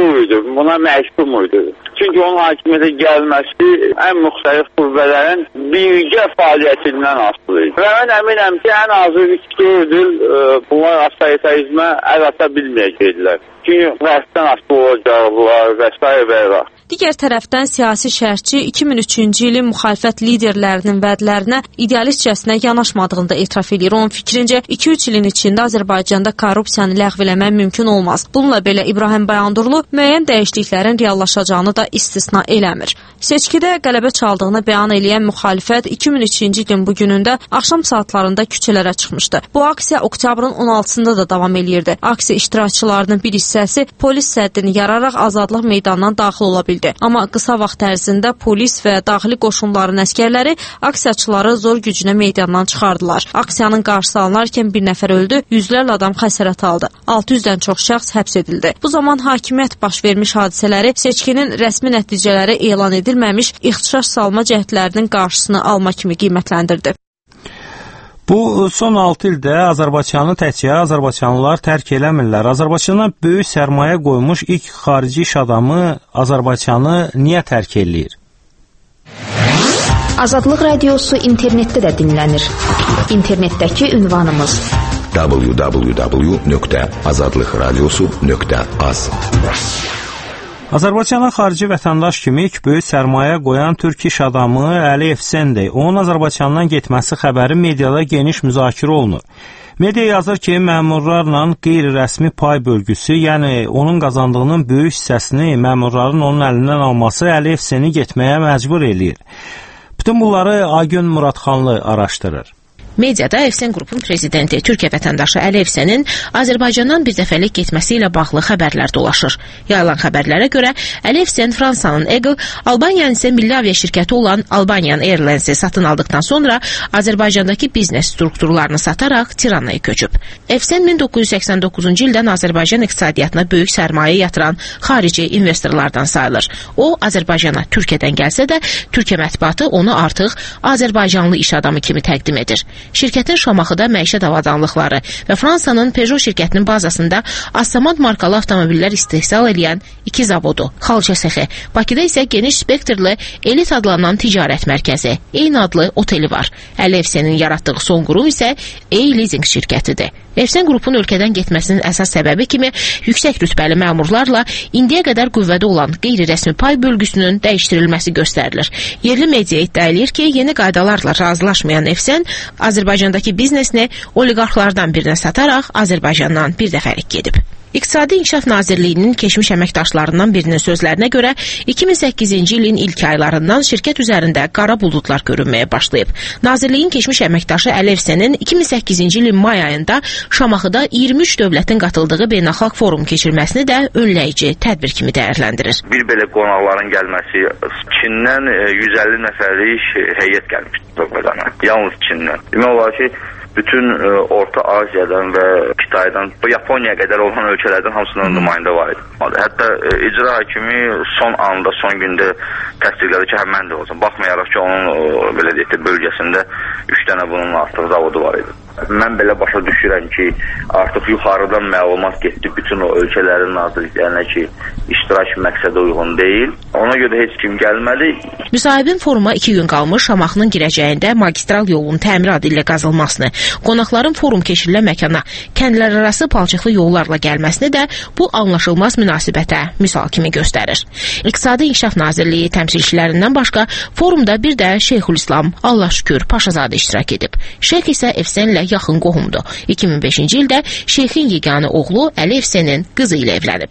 məhkumuydu. Çünki onun hakimiyyətə gəlməsi ən müxtəlif qüvvələrin birgə fəaliyyətindən asılı idi. Və mən əminəm ki, ən azı 3-4 il bunlar avtoritarizmə əl ata bilməyəcəkdilər. Çünki vəzdən asılı olacaqlar və s. Digər tərəfdən siyasi şərhçi 2003-cü ilin müxalifət liderlərinin vədlərinə idealistcəsinə yanaşmadığını da etiraf edir. Onun fikrincə 2-3 ilin içində Azərbaycanda korrupsiyanı ləğv eləmək mümkün olmaz. Bununla belə İbrahim Bayandurlu müəyyən dəyişikliklərin reallaşacağını da istisna eləmir. Seçkidə qələbə çaldığını bəyan eləyən müxalifət 2003-cü ilin bu günündə axşam saatlarında küçələrə çıxmışdı. Bu aksiya oktyabrın 16-sında da davam eləyirdi. Aksiya iştirakçılarının bir hissəsi polis səddini yararaq Azadlıq meydanından daxil ola bildi. Amma qısa vaxt ərzində polis və daxili qoşunların əskərləri aksiyaçıları zor gücünə meydandan çıxardılar. Aksiyanın qarşısı alınarkən bir nəfər öldü, yüzlərlə adam xəsarət aldı. 600-dən çox şəxs həbs edildi. Bu zaman hakimiyyət baş vermiş hadisələri seçkinin rəsmi nəticələri elan edilməmiş ixtişaş salma cəhdlərinin qarşısını alma kimi qiymətləndirdi. Bu son 6 ildə Azərbaycanı təkcə azərbaycanlılar tərk eləmirlər. Azərbaycana böyük sərmayə qoymuş ilk xarici iş adamı Azərbaycanı niyə tərk eləyir? Azadlıq radiosu internetdə də dinlənir. İnternetdəki ünvanımız www.azadlıqradiosu.az. Azərbaycana xarici vətəndaş kimi ilk böyük sərmayə qoyan türk iş adamı Əli Efsendir. Onun Azərbaycandan getməsi xəbəri mediada geniş müzakirə olunur. Media yazır ki, məmurlarla qeyri-rəsmi pay bölgüsü, yəni onun qazandığının böyük hissəsini məmurların onun əlindən alması Əli Efseni getməyə məcbur eləyir. Bütün bunları Aygün Muradxanlı araşdırır. Mediada Efsen qrupun prezidenti Türkiyə vətəndaşı Əli Efsenin Azərbaycandan birdəfəlik getməsi ilə bağlı xəbərlər dolaşır. Yayılan xəbərlərə görə Əli Efsen Fransanın Eagle, Albaniyanın isə milli avia şirkəti olan Albanian Airlines-i satın aldıqdan sonra Azərbaycandakı biznes strukturlarını sataraq Tiranaya köçüb. Efsen 1989-cu ildən Azərbaycan iqtisadiyyatına böyük sərmayə yatıran xarici investorlardan sayılır. O, Azərbaycana Türkiyədən gəlsə də, Türkiyə mətbuatı onu artıq Azərbaycanlı iş adamı kimi təqdim edir. Şirkətin Şamaxıda məişət avadanlıqları və Fransanın Peugeot şirkətinin bazasında Assamant markalı avtomobillər istehsal edən 2 zavodu, xalça sexi, Bakıda isə geniş spektrli Elit adlanan ticarət mərkəzi, eyni adlı oteli var. Əli Efsenin yaratdığı son qurum isə E-Leasing şirkətidir. Efsen qrupun ölkədən getməsinin əsas səbəbi kimi yüksək rütbəli məmurlarla indiyə qədər qüvvədə olan qeyri-rəsmi pay bölgüsünün dəyişdirilməsi göstərilir. Yerli media iddia edir ki, yeni qaydalarla razılaşmayan Efsen Azərbaycandakı biznesini oliqarxlardan birinə sataraq Azərbaycandan bir dəfəlik gedib. İqtisadi İnkişaf Nazirliyinin keçmiş əməkdaşlarından birinin sözlərinə görə 2008-ci ilin ilk aylarından şirkət üzərində qara buludlar görünməyə başlayıb. Nazirliyin keçmiş əməkdaşı Əli Efsenin 2008-ci ilin may ayında Şamaxıda 23 dövlətin qatıldığı beynəlxalq forum keçirməsini də önləyici tədbir kimi dəyərləndirir. Bir belə qonaqların gəlməsi, Çindən 150 nəfərlik heyət gəlmişdir Azərbaycana. Yalnız Çindən. Demək olar ki, bütün Orta Asiyadan və Kitaydan, Yaponiyaya qədər olan ölkələrdən hamısının nümayəndə var idi. Hətta icra hakimi son anda, son gündə təsdiqlədi ki, mən də olacam. Baxmayaraq ki, onun belə deyək də bölgəsində 3 dənə bunun artıq zavodu var idi. Mən belə başa düşürəm ki, artıq yuxarıdan məlumat getdi bütün o ölkələrin nazirliklərinə ki, iştirak məqsədə uyğun deyil. Ona görə heç kim gəlmədi. Müsahibin foruma 2 gün qalmış Şamaxının girəcəyində magistral yolun təmir adı ilə qazılmasını, qonaqların forum keçirilən məkana kəndlərarası palçıqlı yollarla gəlməsini də bu anlaşılmaz münasibətə misal kimi göstərir. İqtisadi İnkişaf Nazirliyi təmsilçilərindən başqa forumda bir də Şeyxülislam Allah şükür Paşazadə iştirak edib. Şeyx isə Efsenlə yaxın qohumdur. 2005-ci ildə Şeyxin yeganə oğlu Əli Efsenin qızı ilə evlənib.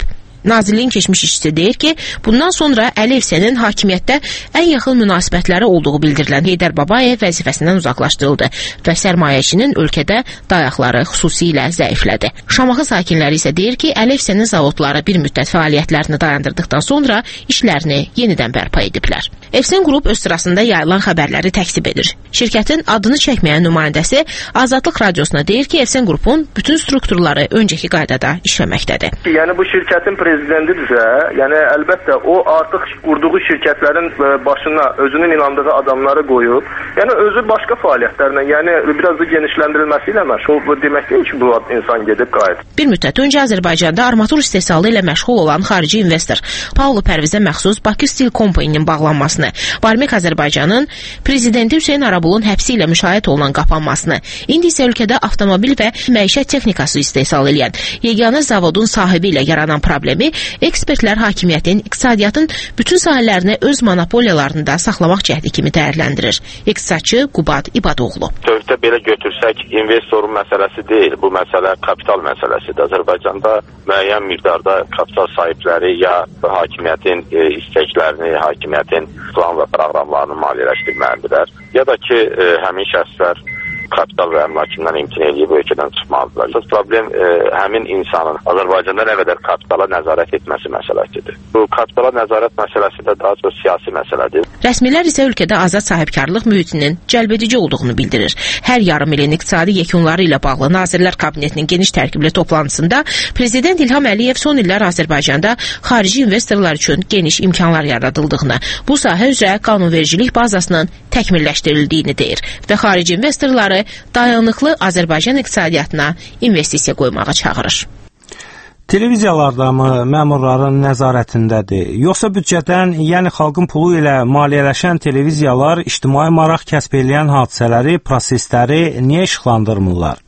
Nazirliyin keçmiş işçisi deyir ki, bundan sonra Əliyev S-nin hakimiyyətdə ən yaxın münasibətləri olduğu bildirilən Heydər Babayev vəzifəsindən uzaqlaşdırıldı və sərmayəçinin ölkədə dayaqları xüsusilə zəiflədi. Şamaxı sakinləri isə deyir ki, Əliyev S-nin zavodları bir müddət fəaliyyətlərini dayandırdıqdan sonra işlərini yenidən bərpa ediblər. Efsen Qrup öz sırasında yayılan xəbərləri təkzib edir. Şirkətin adını çəkməyən nümayəndəsi Azadlıq Radiosuna deyir ki, Efsen Qrupun bütün strukturları öncəki qaydada işləməkdədir. Yəni bu şirkətin prezidentidirsə, yəni əlbəttə o artıq qurduğu şirkətlərin başına özünün inandığı adamları qoyub, yəni özü başqa fəaliyyətlərlə, yəni biraz da genişləndirilməsi ilə məşğul. Bu demək deyil ki, bu insan gedib qayıt. Bir müddət öncə Azərbaycanda armatur istehsalı ilə məşğul olan xarici investor Paulo Pərvizə məxsus Bakı Steel Company-nin bağlanmasını, Barmek Azərbaycanın prezidenti Hüseyn Arabulun həbsi ilə müşahidə olunan qapanmasını, indi isə ölkədə avtomobil və məişət texnikası istehsal edən yeganə zavodun sahibi ilə yaranan problemi ekspertlər hakimiyyətin iqtisadiyyatın bütün sahələrini öz monopoliyalarında saxlamaq cəhdi kimi dəyərləndirir. İqtisadçı Qubad İbadoğlu. Dövlətdə belə götürsək, investorun məsələsi deyil, bu məsələ kapital məsələsidir. Azərbaycanda müəyyən miqdarda kapital sahibləri ya hakimiyyətin istəklərini, hakimiyyətin plan və proqramlarını maliyyələşdirməlidirlər, ya da ki, həmin şəxslər kapital və əmlakından imtina edib ölkədən çıxmalıdırlar. Əsas problem həmin insanın Azərbaycanda nə qədər kapitala nəzarət etməsi məsələsidir. Bu kapitala nəzarət məsələsi də daha çox siyasi məsələdir. Rəsmilər isə ölkədə azad sahibkarlıq mühitinin cəlbedici olduğunu bildirir. Hər yarım ilin iqtisadi yekunları ilə bağlı Nazirlər Kabinetinin geniş tərkibli toplantısında Prezident İlham Əliyev son illər Azərbaycanda xarici investorlar üçün geniş imkanlar yaradıldığını, bu sahə üzrə qanunvericilik bazasının təkmilləşdirildiyini deyir və xarici investorları dayanıqlı Azərbaycan iqtisadiyyatına investisiya qoymağa çağırır. Televiziyalarda mı məmurların nəzarətindədir, yoxsa büdcədən, yəni xalqın pulu ilə maliyyələşən televiziyalar ictimai maraq kəsb edən hadisələri, prosesləri niyə işıqlandırmırlar?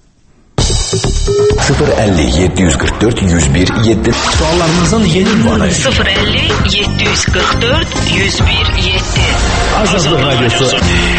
050 744 101 7 Suallarınızın yeni ünvanı 050 744 101 7 Azadlıq Radiosu.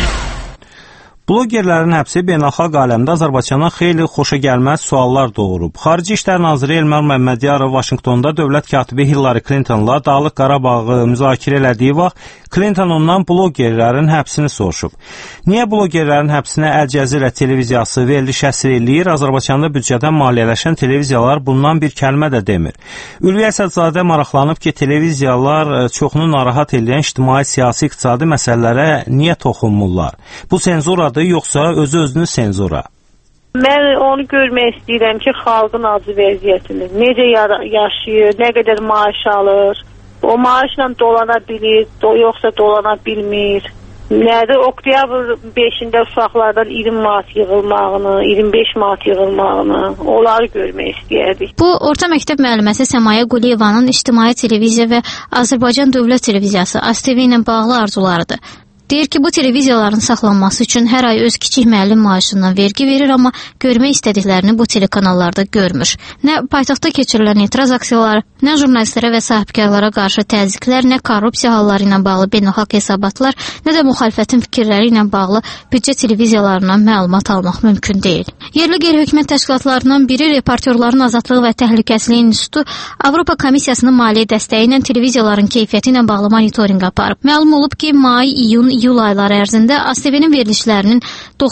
Blogerlərin həbsi beynəlxalq aləmdə Azərbaycana xeyli xoşagəlməz suallar doğurub. Xarici İşlər Naziri Elmar Məmmədiyarov Vaşinqtonda dövlət katibi Hillary Clintonla Dağlıq Qarabağı müzakirə elədiyi vaxt Clinton ondan blogerlərin həbsini soruşub. Niyə blogerlərin həbsinə Əl-Cəzirə televiziyası veriliş həsr eləyir? Azərbaycanda büdcədən maliyyələşən televiziyalar bundan bir kəlmə də demir. Ülviyə Əsədzadə maraqlanıb ki, televiziyalar çoxunu narahat edən ictimai, siyasi, iqtisadi məsələlərə niyə toxunmurlar? Bu senzuradır, yoxsa özü-özünü senzura? Mən onu görmək istəyirəm ki, xalqın acı vəziyyətini, necə yaşayır, nə qədər maaş alır, o maaşla dolana bilir, yoxsa dolana bilmir. Nədir, oktyabr 5-də uşaqlardan 20 manat yığılmağını, 25 manat yığılmağını, onları görmək istəyərdik. Bu, orta məktəb müəlliməsi Səmayə Quliyevanın İctimai Televiziya və Azərbaycan Dövlət Televiziyası ASTV ilə bağlı arzularıdır. Deyir ki, bu televiziyaların saxlanması üçün hər ay öz kiçik müəllim maaşından vergi verir, amma görmək istədiklərini bu telekanallarda görmür. Nə paytaxtda keçirilən etiraz aksiyaları, nə jurnalistlərə və sahibkarlara qarşı təzyiqlər, nə korrupsiya halları ilə bağlı beynəlxalq hesabatlar, nə də müxalifətin fikirləri ilə bağlı büdcə televiziyalarından məlumat almaq mümkün deyil. Yerli qeyri-hökumət təşkilatlarından biri Reportyorların Azadlığı və Təhlükəsizliyi İnstitutu Avropa Komissiyasının maliyyə dəstəyi ilə televiziyaların keyfiyyəti ilə bağlı monitorinq aparıb. Məlum olub ki, may, iyul ayları ərzində ASTV-nin verilişlərinin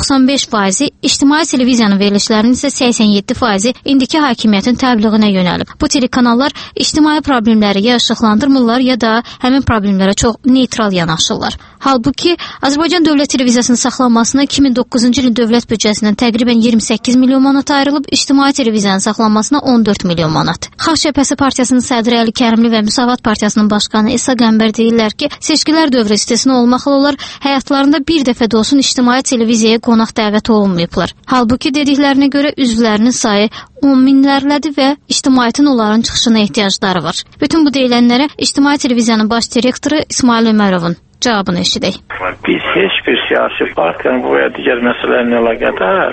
95%, ictimai televiziyanın verilişlərinin isə 87% indiki hakimiyyətin təbliğinə yönəlib. Bu telekanallar ictimai problemləri ya işıqlandırmırlar, ya da həmin problemlərə çox neytral yanaşırlar. Halbuki Azərbaycan Dövlət Televiziyasının saxlanmasına 2009-cu ilin dövlət büdcəsindən təqribən 28 milyon manat ayrılıb, ictimai televiziyanın saxlanmasına 14 milyon manat. Xalq Cəbhəsi Partiyasının sədri Əli Kərimli və Müsavat Partiyasının başqanı İsa Qəmbər deyirlər ki, seçkilər dövrü istisna olmaqla onlar həyatlarında bir dəfə də olsun ictimai televiziyaya qonaq dəvət olunmayıblar. Halbuki dediklərinə görə üzvlərinin sayı 10 minlərlədir və ictimaiyyətin onların çıxışına ehtiyacları var. Bütün bu deyilənlərə İctimai Televiziyanın baş direktoru İsmail Ömərovun cavabını eşidək. Biz heç bir siyasi partiyanın bu və digər məsələlərlə əlaqədar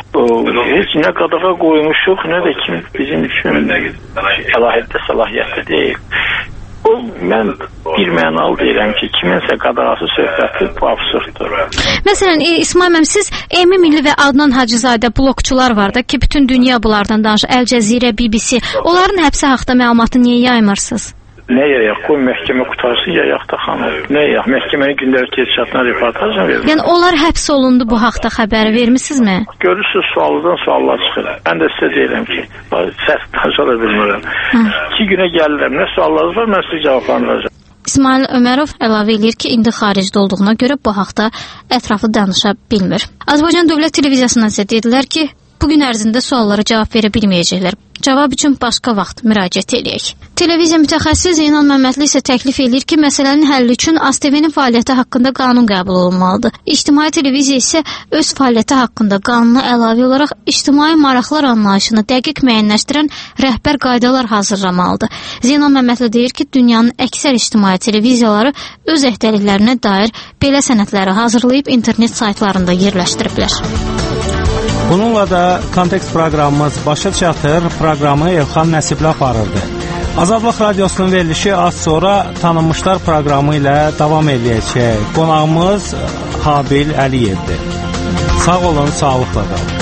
heç nə qadağa qoymuşuq, nə də kim bizim üçün əlahiddə səlahiyyətli deyil. O mən bir mənalı deyirəm ki, kiminsə qadağası söhbəti bu absurddur. Məsələn, İsmail müəllim, siz Emin Milli və Adnan Hacızadə blokçular var da ki, bütün dünya bunlardan danışır, Əl Cəzirə, BBC. Onların həbsi haqqında məlumatı niyə yaymırsınız? Nə yayaq? Qoy məhkəmə qutarsın, yayaq da xanım. Nə yayaq? Məhkəmənin gündəlik keçişatına reportaj mı verir? Yəni, onlar həbs olundu, bu haqda xəbəri vermisinizmi? Görürsünüz, sualdan suallar çıxır. Mən də sizə deyirəm ki, səs danışa bilmirəm. 2 günə gəlirəm, nə suallarınız var, mən sizə cavablandıracağım. İsmail Ömərov əlavə edir ki, indi xaricdə olduğuna görə bu haqda ətraflı danışa bilmir. Azərbaycan Dövlət Televiziyasından isə dedilər ki, bugün ərzində suallara cavab verə bilməyəcəklər. Cavab üçün başqa vaxt müraciət edək. Televiziya mütəxəssisi Zeynal Məmmədli isə təklif edir ki, məsələnin həlli üçün ASTV-nin fəaliyyəti haqqında qanun qəbul olunmalıdır. İctimai televiziya isə öz fəaliyyəti haqqında qanuna əlavə olaraq ictimai maraqlar anlayışını dəqiq müəyyənləşdirən rəhbər qaydalar hazırlamalıdır. Zeynal Məmmədli deyir ki, dünyanın əksər ictimai televiziyaları öz əhdəliklərinə dair belə sənədləri hazırlayıb internet saytlarında yerləşdiriblər. Bununla da Kontekst proqramımız başa çatır. Proqramı Elxan Nəsibli aparırdı. Azadlıq Radiosunun verilişi az sonra Tanınmışlar proqramı ilə davam edəcək. Qonağımız Habil Əliyevdir. Sağ olun, sağlıqla qalın.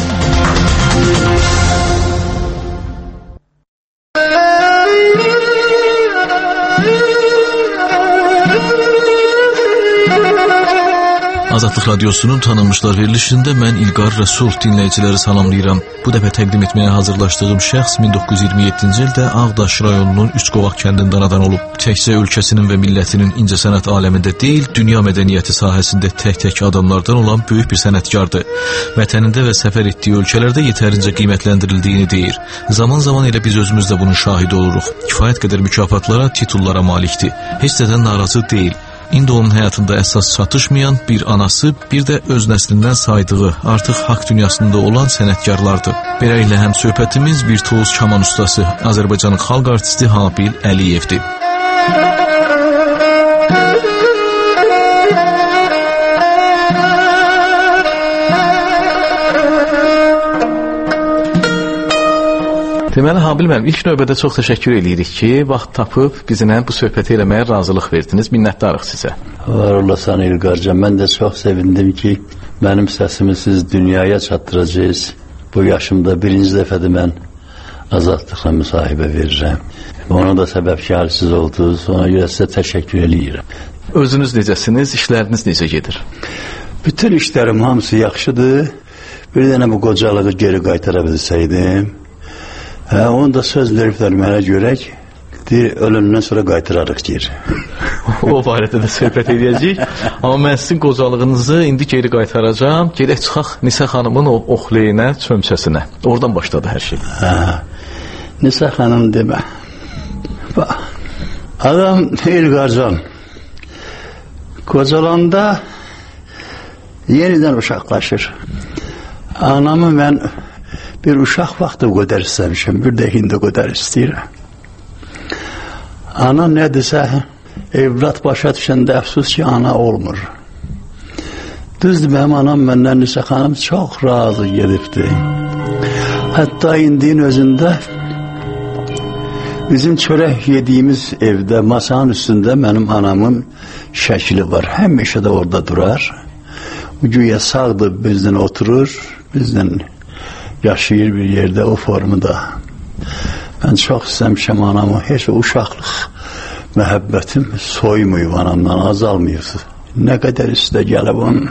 Azadlıq Radiosunun Tanınmışlar verilişində mən İlqar Rəsul dinləyiciləri salamlayıram. Bu dəfə təqdim etməyə hazırlaşdığım şəxs 1927-ci ildə Ağdaş rayonunun Üçqovaq kəndində anadan olub. Təkcə ölkəsinin və millətinin incəsənət aləmində deyil, dünya mədəniyyəti sahəsində tək-tək adamlardan olan böyük bir sənətkardır. Vətənində və səfər etdiyi ölkələrdə yetərincə qiymətləndirildiyini deyir. Zaman-zaman elə biz özümüz də bunun şahidi oluruq. Kifayət qədər mükafatlara, titullara malikdir. Heç nədən narazı deyil. İndi onun həyatında əsas çatışmayan bir anası, bir də öz nəslindən saydığı, artıq haqq dünyasında olan sənətkarlardır. Beləliklə həm söhbətimiz virtuoz kaman ustası, Azərbaycanın xalq artisti Habil Əliyevdir. Deməli, Habil müəllim, ilk növbədə çox təşəkkür edirik ki, vaxt tapıb bizimlə bu söhbəti eləməyə razılıq verdiniz. Minnətdarıq sizə. Var olasan İlqarca, mən də çox sevindim ki, mənim səsimi siz dünyaya çatdıracağız. Bu yaşımda birinci dəfədir mən azadlıqla müsahibə verirəm. Ona da səbəbkar siz oldunuz, ona görə sizə təşəkkür edirəm. Özünüz necəsiniz, işləriniz necə gedir? Bütün işlərim hamısı yaxşıdır. Bir dənə bu qocalığı geri qaytara bilsəydim, onu da söz veriblər mənə görək, deyir, ölümdən sonra qaytırarıq deyir. O barədə də söhbət edəcəyik. Amma mən sizin qocalığınızı indi geri qaytaracağım. Gedək çıxaq Nisə xanımın o oxleyinə, çömçəsinə. Oradan başladı hər şey. Nisə xanım demə. Adam İlqarcan, qocalanda yenidən uşaqlaşır. Anamı mən bir uşaq vaxtı qədər istəmişəm, bir də indi qədər istəyirəm. Ana nədirsə, evlat başa düşəndə əfsus ki, ana olmur. Düzdür, mənim anam məndən Nisə xanım çox razı gedibdi. Hətta indiyin özündə bizim çörək yediyimiz evdə, masanın üstündə mənim anamın şəkli var. Həmişə də orada durar. Bu güya sağdır, bizdən oturur, bizdən yaşayır bir yerdə, o formada. Mən çox istəmişəm anamı, heç uşaqlıq məhəbbətim soymayıb anamdan, azalmayıb. Nə qədər üstə gəlib onun.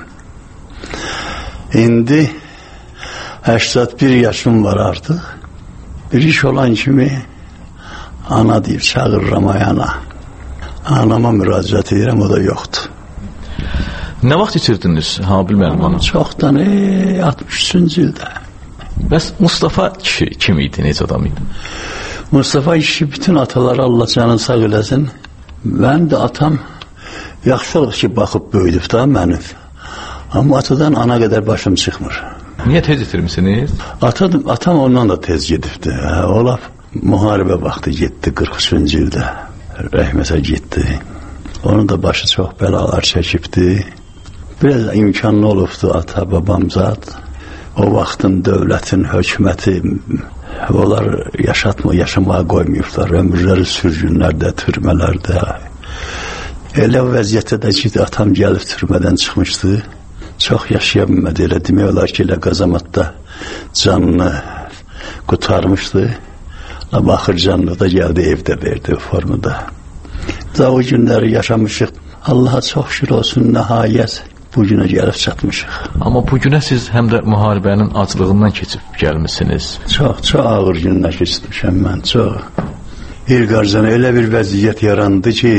İndi 81 yaşım var artıq. Bir iş olan kimi ana deyib çağırıram ayana. Anama müraciət edirəm, o da yoxdur. Nə vaxt itirdiniz Habil müəllim? Çoxdan, 63-cü ildə. Bəs Mustafa kişi kim idi, necə adam idi? Mustafa kişi bütün ataları Allah canını sağ eləsin. Mən də atam yaxşı olub ki, baxıb böyüdüb da mənim. Amma atadan ana qədər başım çıxmır. Niyə tez itirmişsiniz? Atam ondan da tez gedibdi. Olaf müharibə vaxtı getdi 43-cü ildə. Rəhmətə getdi. Onun da başı çox bəlalar çəkibdi. Biraz imkanlı olubdu ata, babam zat. O vaxtın dövlətin, hökuməti onlar yaşamağa qoymayıblar. Ömürləri sürgünlərdə, türmələrdə, Elə vəziyyətdə də ki, atam gəlib türmədən çıxmışdı. Çox yaşaya bilmədi. Elə demək olar ki, elə qazamatda canını qurtarmışdı. Amma axır canını da gəldi, evdə verdi o formada. Da o günləri yaşamışıq. Allaha çox şükür olsun, nəhayət bu günə gəlib çatmışıq. Amma bu günə siz həm də müharibənin aclığından keçib gəlmişsiniz. Çox ağır günlər keçmişəm mən, çox. İlqarcan elə bir vəziyyət yarandı ki,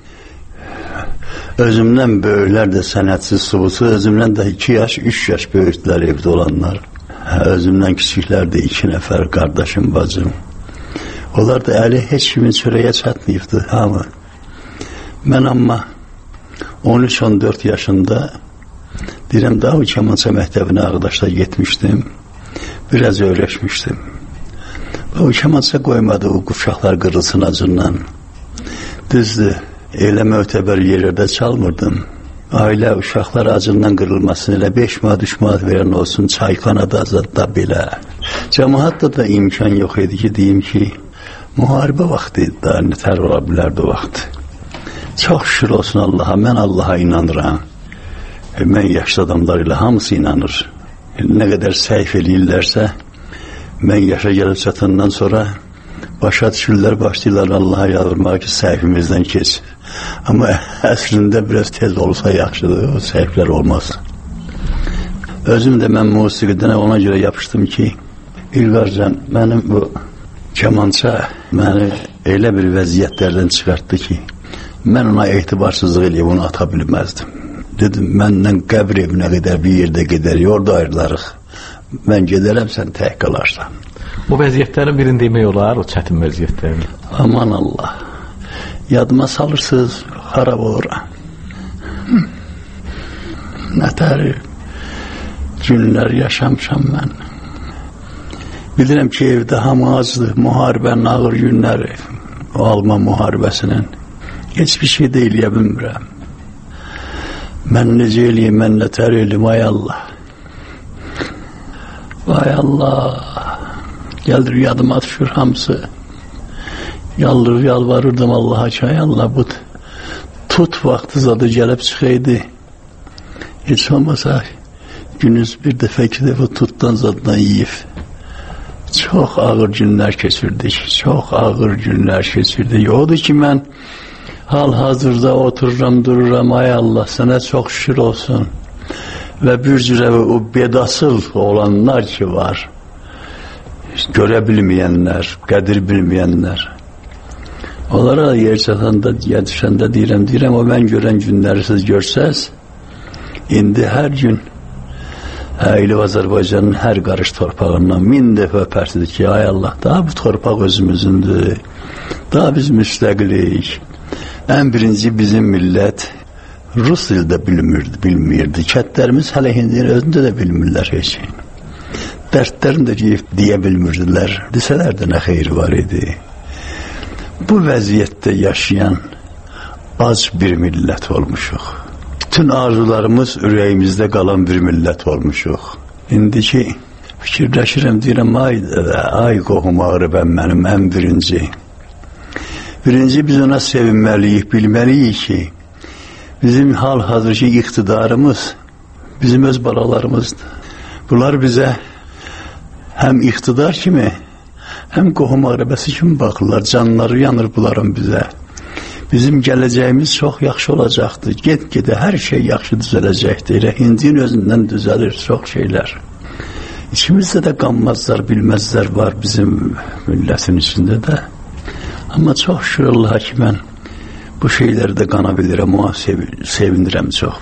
özümdən böyüklər də sənətsiz subusu, özümdən də 2 yaş, 3 yaş böyüklər evdə olanlar. Özümdən kiçiklər də 2 nəfər qardaşım, bacım. Onlar da əli heç kimin çörəyə çatmayıbdı, hamı. Mən amma 13-14 yaşında deyirəm, daha o kamança məktəbinə Ağdaşda getmişdim. Biraz öyrəşmişdim. O kamança qoymadı, o uşaqlar qırılsın acından. Düzdür, elə mötəbər yerlərdə çalmırdım. Ailə uşaqlar acından qırılmasın, elə 5 manat, 3 manat verən olsun, çayxanada azadda belə. Cəmaatda da imkan yox idi ki, deyim ki, müharibə vaxtı idi, daha nətər ola bilərdi o vaxt. Çox şükür olsun Allaha, mən Allaha inanıram. Mən yaşlı adamlar ilə hamısı inanır. Nə qədər səhv eləyirlərsə, mən yaşa gəlib çatandan sonra başa düşürlər, başlayırlar Allaha yalvarmağa ki, səhvimizdən keç. Amma əslində biraz tez olsa yaxşıdır, o səhvlər olmaz. Özüm də mən musiqidən ona görə yapışdım ki, İlqarcan, mənim bu kamança məni elə bir vəziyyətlərdən çıxartdı ki, mən ona etibarsızlıq eləyib onu ata bilməzdim. Dedim, məndən qəbr evinə qədər bir yerdə gedərik, orada ayrılarıq. Mən gedərəm, sən tək qalarsan. Bu vəziyyətlərin birini demək olar, o çətin vəziyyətlərin. Aman Allah, yadıma salırsınız, xarab oluram. Nətər günlər yaşamışam mən. Bilirəm ki, evdə hamı azdır, müharibənin ağır günləri, o Alman müharibəsinin. Heç bir şey də eləyə bilmirəm. Mən necə eləyim, mən nətər eləyim, ay Allah. Vay Allah. Gəldir yadıma düşür hamısı. Yalvarırdım Allah'a ki, ay Allah, bu tut vaxtı zadı gəlib çıxaydı. Heç olmasa günüz bir dəfə, 2 dəfə tutdan zaddan yiyib. Çox ağır günlər keçirdik, çox ağır günlər keçirdik. Odur ki, mən hal-hazırda otururam, dururam, ay Allah, sənə çox şükür olsun. Və bir cürə o bedasıl olanlar ki var, görə bilməyənlər, qədir bilməyənlər. Onlara yer çatanda, düşəndə deyirəm, o mən görən günləri siz görsəz, indi hər gün Əylib Azərbaycanın hər qarış torpağından 1000 dəfə öpərsidir ki, ay Allah, daha bu torpaq özümüzündür, daha biz müstəqilik. Ən birinci bizim millət Rus dildə bilmirdi. Kətlərimiz hələ hindinin özündə də bilmirlər heç şey. Dərdlərini də deyə bilmirdilər. Desələr də nə xeyri var idi. Bu vəziyyətdə yaşayan ac bir millət olmuşuq. Bütün arzularımız ürəyimizdə qalan bir millət olmuşuq. İndiki fikirləşirəm, deyirəm, ay qohum ağrıbəm mənim ən birinci. Birinci biz ona sevinməliyik, bilməliyik ki, bizim hal-hazırki iqtidarımız bizim öz balalarımızdır. Bunlar bizə həm iqtidar kimi, həm qohum ağrıbəsi kimi baxırlar, canları yanır bunların bizə. Bizim gələcəyimiz çox yaxşı olacaqdır. Get-gedə hər şey yaxşı düzələcəkdir. Elə hindinin özündən düzəlir çox şeylər. İçimizdə də qanmazlar, bilməzlər var bizim millətin içində də. Amma çox şükür Allaha ki, mən bu şeylərdə qana bilirəm, ona sevinirəm çox.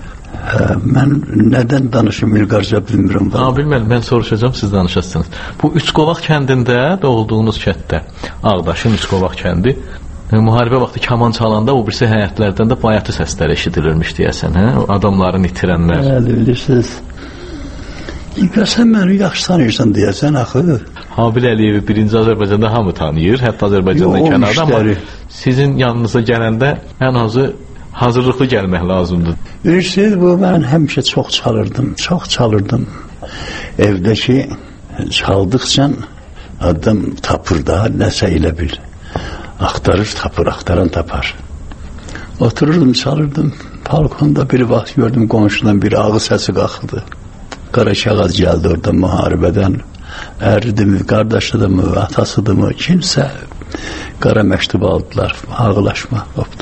Mən nədən danışım İlqarca bilmirəm. Bilməm, mən soruşacağım, siz danışasınız. Bu Üçqovaq kəndində doğulduğunuz kənddə, Ağdaşın Üçqovaq kəndi, müharibə vaxtı kaman çalanda o birisi həyətlərdən də bayatı səslər eşidilirmiş deyəsən, hə? Adamların itirənlər. Bəli, bilirsiniz. İlqar, sən məni yaxşı tanıyırsan deyəsən, axı. Habil Əliyevi birinci Azərbaycanda hamı tanıyır, hətta Azərbaycandan kənarda, amma sizin yanınıza gələndə ən azı hazırlıqlı gəlmək lazımdır. Bilirsiniz, bu mən həmişə çox çalırdım. Evdəki çaldıqca adam tapır da, nəsə elə bil. Axtarır, tapır, axtaran tapar. Otururdum, çalırdım. Balkonda bir vaxt gördüm qonşudan bir ağız səsi qalxdı. Qara kağız gəldi orada müharibədən. Əridi mi, qardaşıdır mı, atasıdır mı, kimsə qara məktub aldılar. Ağlaşma qopdu.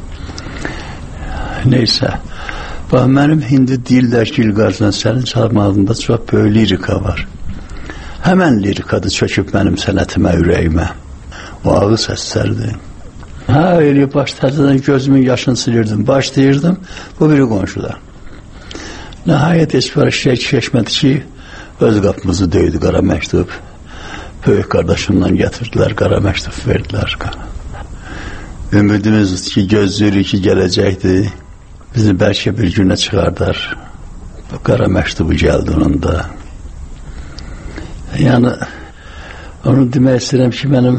Neysə. Bax, mənim indi deyirlər ki, İlqarcan, sənin çalmağında çox böyük lirika var. Həmən lirikadır çöküb mənim sənətimə, ürəyimə. O ağız səslərdir. Elə baş təzədən gözümün yaşını silirdim, başlayırdım, bu biri qonşudan. Nəhayət heç bir şey keçmədi ki, öz qapımızı döydü qara məktub. Böyük qardaşımdan gətirdilər, qara məktub verdilər. Ümidimiz ki, gözləyirik ki, gələcəkdir. Bizi bəlkə bir günə çıxardar. Qara məktubu gəldi onun da. Yəni, onu demək istəyirəm ki, mənim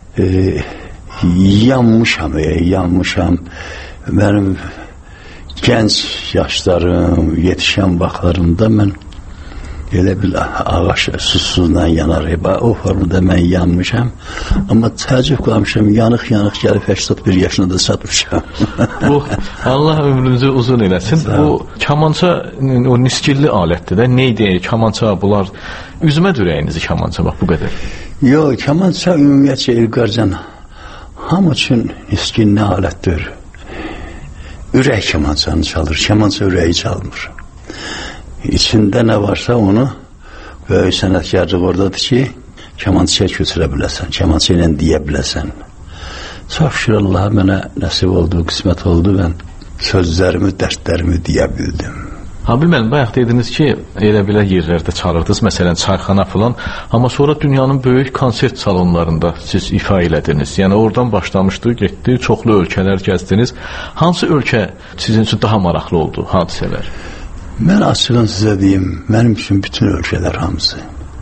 yanmışam. Mənim gənc yaşlarım, yetişən vaxtlarımda mən elə bir ağaç susuzla yanar. O formada mən yanmışam. Amma təəccüb qalmışam, yanıq gəlib 81 yaşına da satmışam. Bu, Allah ömrünüzü uzun eləsin. Bu, kamança o niskilli alətdir də. Neydi, kamança, bunlar üzmə dürəyinizi kamança, bax, bu qədər. Yox, kamança ümumiyyətcə İlqarcan hamı üçün niskilli alətdir. Ürək kamançanı çalır, kamança ürəyi çalmır. İçində nə varsa onu böyük sənətkarlıq oradadır ki, kamançaya köçürə biləsən, kamança ilə deyə biləsən. Çox şükür Allaha mənə nəsib oldu, qismət oldu, mən sözlərimi, dərslərimi deyə bildim. Abi, mən bayaq dediniz ki, elə belə yerlərdə çalırdınız, məsələn, çayxana falan, amma sonra dünyanın böyük konsert salonlarında siz ifa elədiniz. Yəni, oradan başlamışdı, getdi, çoxlu ölkələr gəzdiniz. Hansı ölkə sizin üçün daha maraqlı oldu, hadisələr? Mən açığın sizə deyim, mənim üçün bütün ölkələr hamısı.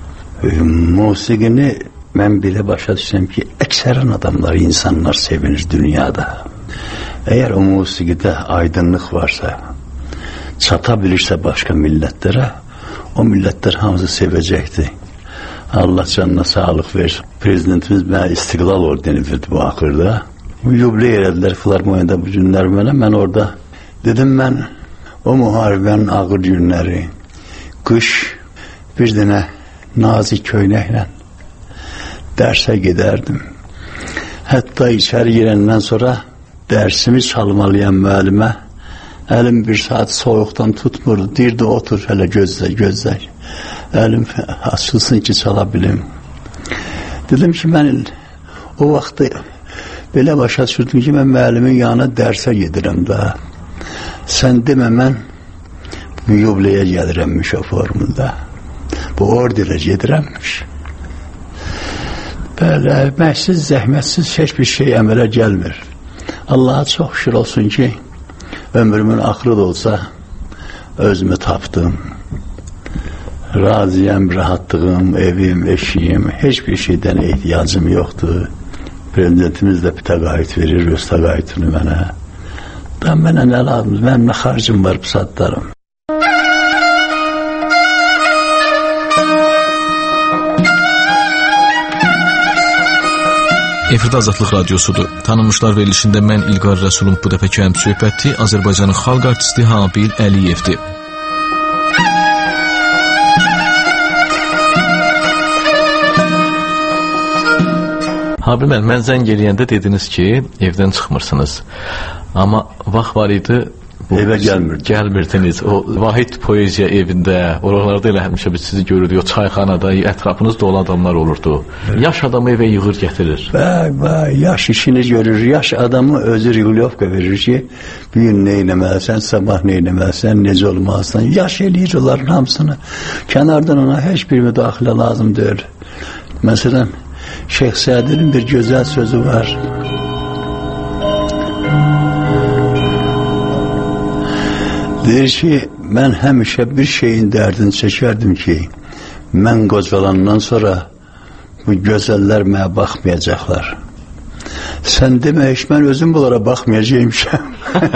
Musiqini mən belə başa düşsəm ki, əksərən adamlar, insanlar sevinir dünyada. Əgər o musiqidə aydınlıq varsa, çata bilirsə başqa millətlərə, o millətlər hamısı sevəcəkdir. Allah canına sağlıq versin. Prezidentimiz mənə İstiqlal ordeni verdi bu axırda. Yubiley elədilər Filarmoniyada bu günlər mənə. Mən orada dedim, mən o müharibənin ağır günləri, qış bir dənə nazik köynəklə dərsə gedərdim. Hətta içəri girəndən sonra dərsimi çalmalayan müəllimə əlim bir saat soyuqdan tutmurdu. Deyirdi, otur, hələ gözlə. Əlim açılsın ki, çala bilim. Dedim ki, mən o vaxtı belə başa düşürdüm ki, mən müəllimin yanına dərsə gedirəm də. Sən demə, mən bu yubileyə gəlirəmmiş o formunda. Bu orderə gedirəmmiş. Belə, məhsiz, zəhmətsiz heç bir şey əmələ gəlmir. Allaha çox şükür olsun ki, ömrümün axırı da olsa özümü tapdım. Raziyəm, rahatlığım, evim, eşiyim, heç bir şeydən ehtiyacım yoxdur. Prezidentimiz də bir təqaüd verir, öz təqaüdünü mənə. Mənə nə lazım, mənim nə xarcım var bu saatlarım. Efirdə Azadlıq Radiosudur. Tanınmışlar verilişində mən İlqar Rəsulun bu dəfəki həmsöhbəti Azərbaycanın xalq artisti Habil Əliyevdir. Habil müəllim, mən zəng eləyəndə dediniz ki, evdən çıxmırsınız. Amma vaxt var idi, evə gəlmirdiniz. O Vahid Poeziya evində, oralarda elə həmişə biz sizi görürdük, o çayxanada, ətrafınız dolu adamlar olurdu. Yaş adamı evə yığır gətirir. Yaş işini görür, yaş adamı özü Rigolyovka verir ki, bir gün nə eləməlisən, sabah nə eləməlisən, necə olmalısan. Yaş eləyir onların hamısını. Kənardan ona heç bir müdaxilə lazım deyil. Məsələn, Şeyx Sədinin bir gözəl sözü var. Deyir ki, mən həmişə bir şeyin dərdini çəkərdim ki, mən qocalandan sonra bu gözəllər mənə baxmayacaqlar. Sən demə, heç mən özüm bunlara baxmayacaqmışam.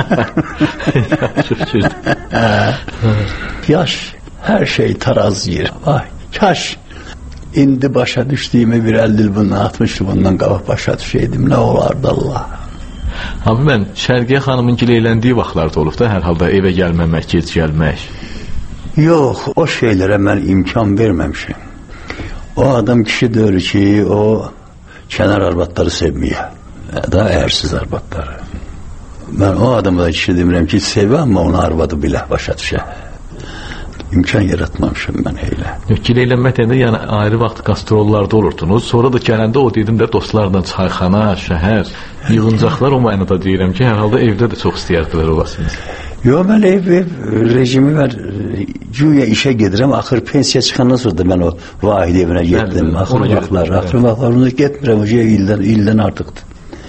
Yaş hər şey tarazlayır. Kaş indi başa düşdüyümü bir 50 il bundan, 60 il bundan qabaq başa düşəydim, nə olardı Allah? Abi mən Şərqiyə xanımın gileyləndiyi vaxtlarda olub da hər halda evə gəlməmək, gec gəlmək. Yox, o şeylərə mən imkan verməmişim. O adam kişi deyir ki, o kənar arvadları sevməyə. Da ərsiz arvadları. Mən o adamı da kişi demirəm ki, sevə, amma onu arvadı bilə başa düşə. İmkan yaratmamışım mən elə. Gileylənmək deyəndə, yəni ayrı vaxt qastrollarda olurdunuz. Sonra da gələndə o dedim də dostlarla çayxana, şəhər, yığıncaqlar o mənada deyirəm ki, hər halda evdə də çox istəyərdilər olasınız. Yox, mən ev rejimi var. Güya işə gedirəm, axır pensiya çıxandan sonra da mən o vahid evinə getdim. Axır vaxtlarında getmirəm, o ildən artıqdır.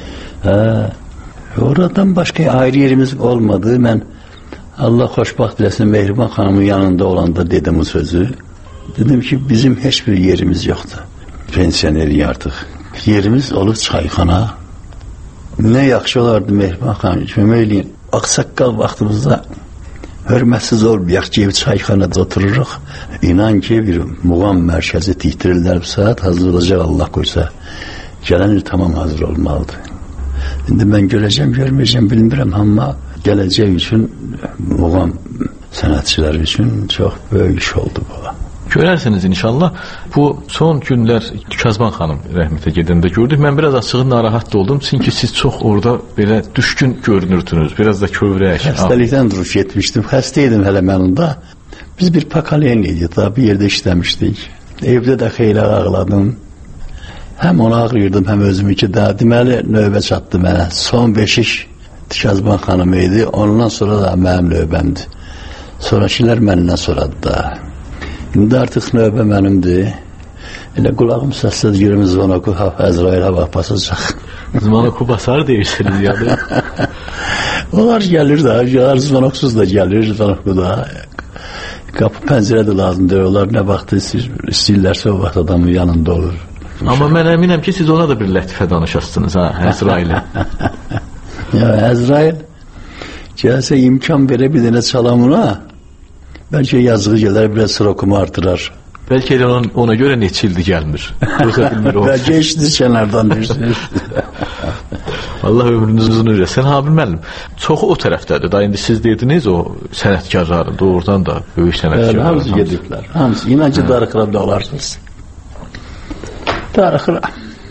Oradan başqa ayrı yerimiz olmadı. Mən Allah xoşbaxt eləsin, Mehriban xanımın yanında olanda dedim o sözü. Dedim ki, bizim heç bir yerimiz yoxdur. Pensiyonerik artıq. Yerimiz olub çayxana. Nə yaxşı olardı Mehriban xanım, kömək eləyin. Ağsaqqal vaxtımızda hörmətsiz olmayaq ki, çayxanada otururuq. İnan ki, bir muğam mərkəzi tikdirirlər bu saat, hazır olacaq Allah qoysa. Gələn il tamam hazır olmalıdır. İndi mən görəcəm, görməyəcəm, bilmirəm, amma gələcək üçün, muğam sənətçiləri üçün çox böyük iş oldu bu. Görərsiniz inşallah. Bu son günlər Kazban xanım rəhmətə gedəndə gördük. Mən biraz açığı narahat da oldum. Çünki siz çox orada belə düşkün görünürdünüz. Biraz da kövrək. Xəstəlikdən duruş getmişdim. Xəstə idim hələ mən onda. Biz bir pakaleyn idik. Daha bir yerdə işləmişdik. Evdə də xeyli ağladım. Həm onu ağrıyırdım, həm özümü ki, daha deməli növbə çatdı mənə. Son beşik Kazban xanım idi. Ondan sonra da mənim növbəmdir. Sonrakilər məndən soradı da. İndi artıq növbə mənimdir. Elə qulağım səssəz görüm Zvonoku Əzrailə bax basacaq. Zvonoku basar deyirsiniz yani. Onlar gəlir də, Zvonoksuz da gəlir, Zvonoku da. Qapı pəncərə də lazımdır. Onlar nə vaxt istəyirlərsə o vaxt adamın yanında olur. Amma mən əminəm ki, siz ona da bir lətifə danışasınız, Əzrailə. Ya Əzrail gəlsə imkan verə bir dənə çalamına, bəlkə yazığı gələr, biraz sırokumu artırar. Bəlkə elə ona görə neçə ildir gəlmir. Bəlkə işdir kənardan deyirsiniz. Allah ömrünüz uzun eləsin. Habil müəllim, çoxu o tərəfdədir. Da indi siz dediniz o sənətkarların doğrudan da böyük sənətkarlar. Hamısı gediblər. Hamısı. İnancı darıxıra da olarsınız. Darıxıra.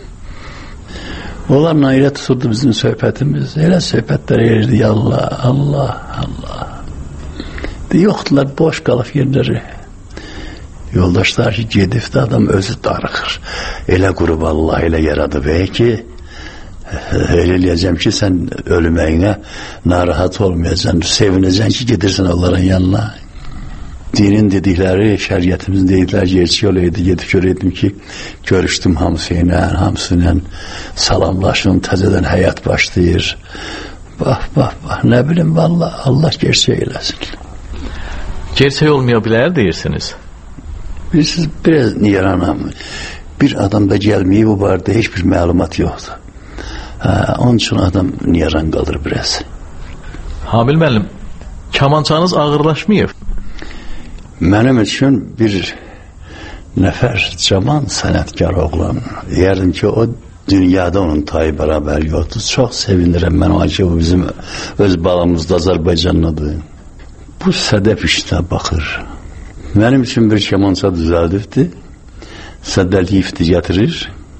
Onlarla elə tuturdu bizim söhbətimiz. Elə söhbətlər erirdi. Allah, Allah, Allah. Yoxdular, boş qalıb yerləri. Yoldaşlar ki, gedibdə adam özü darıxır. Elə qurub Allah elə yaradıb ki, elə eləyəcəm ki, sən ölməyinə narahat olmayacaqsan, sevinəcəksən ki, gedirsən onların yanına. Dinin dedikləri, şəriətimizin dedikləri gerçək olaydı, gedib görəydim ki, görüşdüm hamısı ilə salamlaşım, təzədən həyat başlayır. Bax, nə bilim, vallahi Allah gerçək eləsin. Gerçək olmaya bilər deyirsiniz? Bilirsiniz, biraz niyaranam. Bir adamda gəlməyib bu barədə heç bir məlumat yoxdur. Onun üçün adam niyaran qalır biraz. Habil müəllim, kamançanız ağırlaşmayıb? Mənim üçün bir nəfər cavan sənətkar oğlan. Deyərdim ki, o dünyada onun tayı bərabər yoxdur. Çox sevinirəm mən o ki, o bizim öz balamızda Azərbaycanlıdır. Bu sədəf işinə baxır. Mənim üçün bir kamança düzəldibdir. Sədəliyifdir gətirir.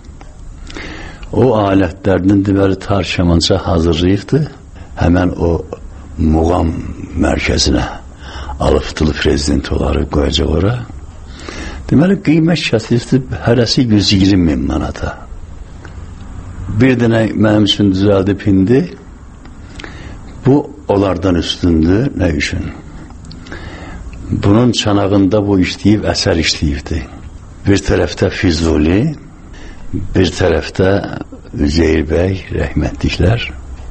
O alətlərinin deməli tar kamança hazırlayıbdır. Həmən o muğam mərkəzinə alıbdılı prezident olaraq qoyacaq ora. Deməli qiymət kəsilibdir, hərəsi 120.000 manata. Bir dənə mənim üçün düzəldib indi. Bu onlardan üstündür. Nə üçün? Bunun çanağında bu işləyib, əsər işləyibdir. Bir tərəfdə Füzuli, bir tərəfdə Üzeyir bəy, rəhmətliklər.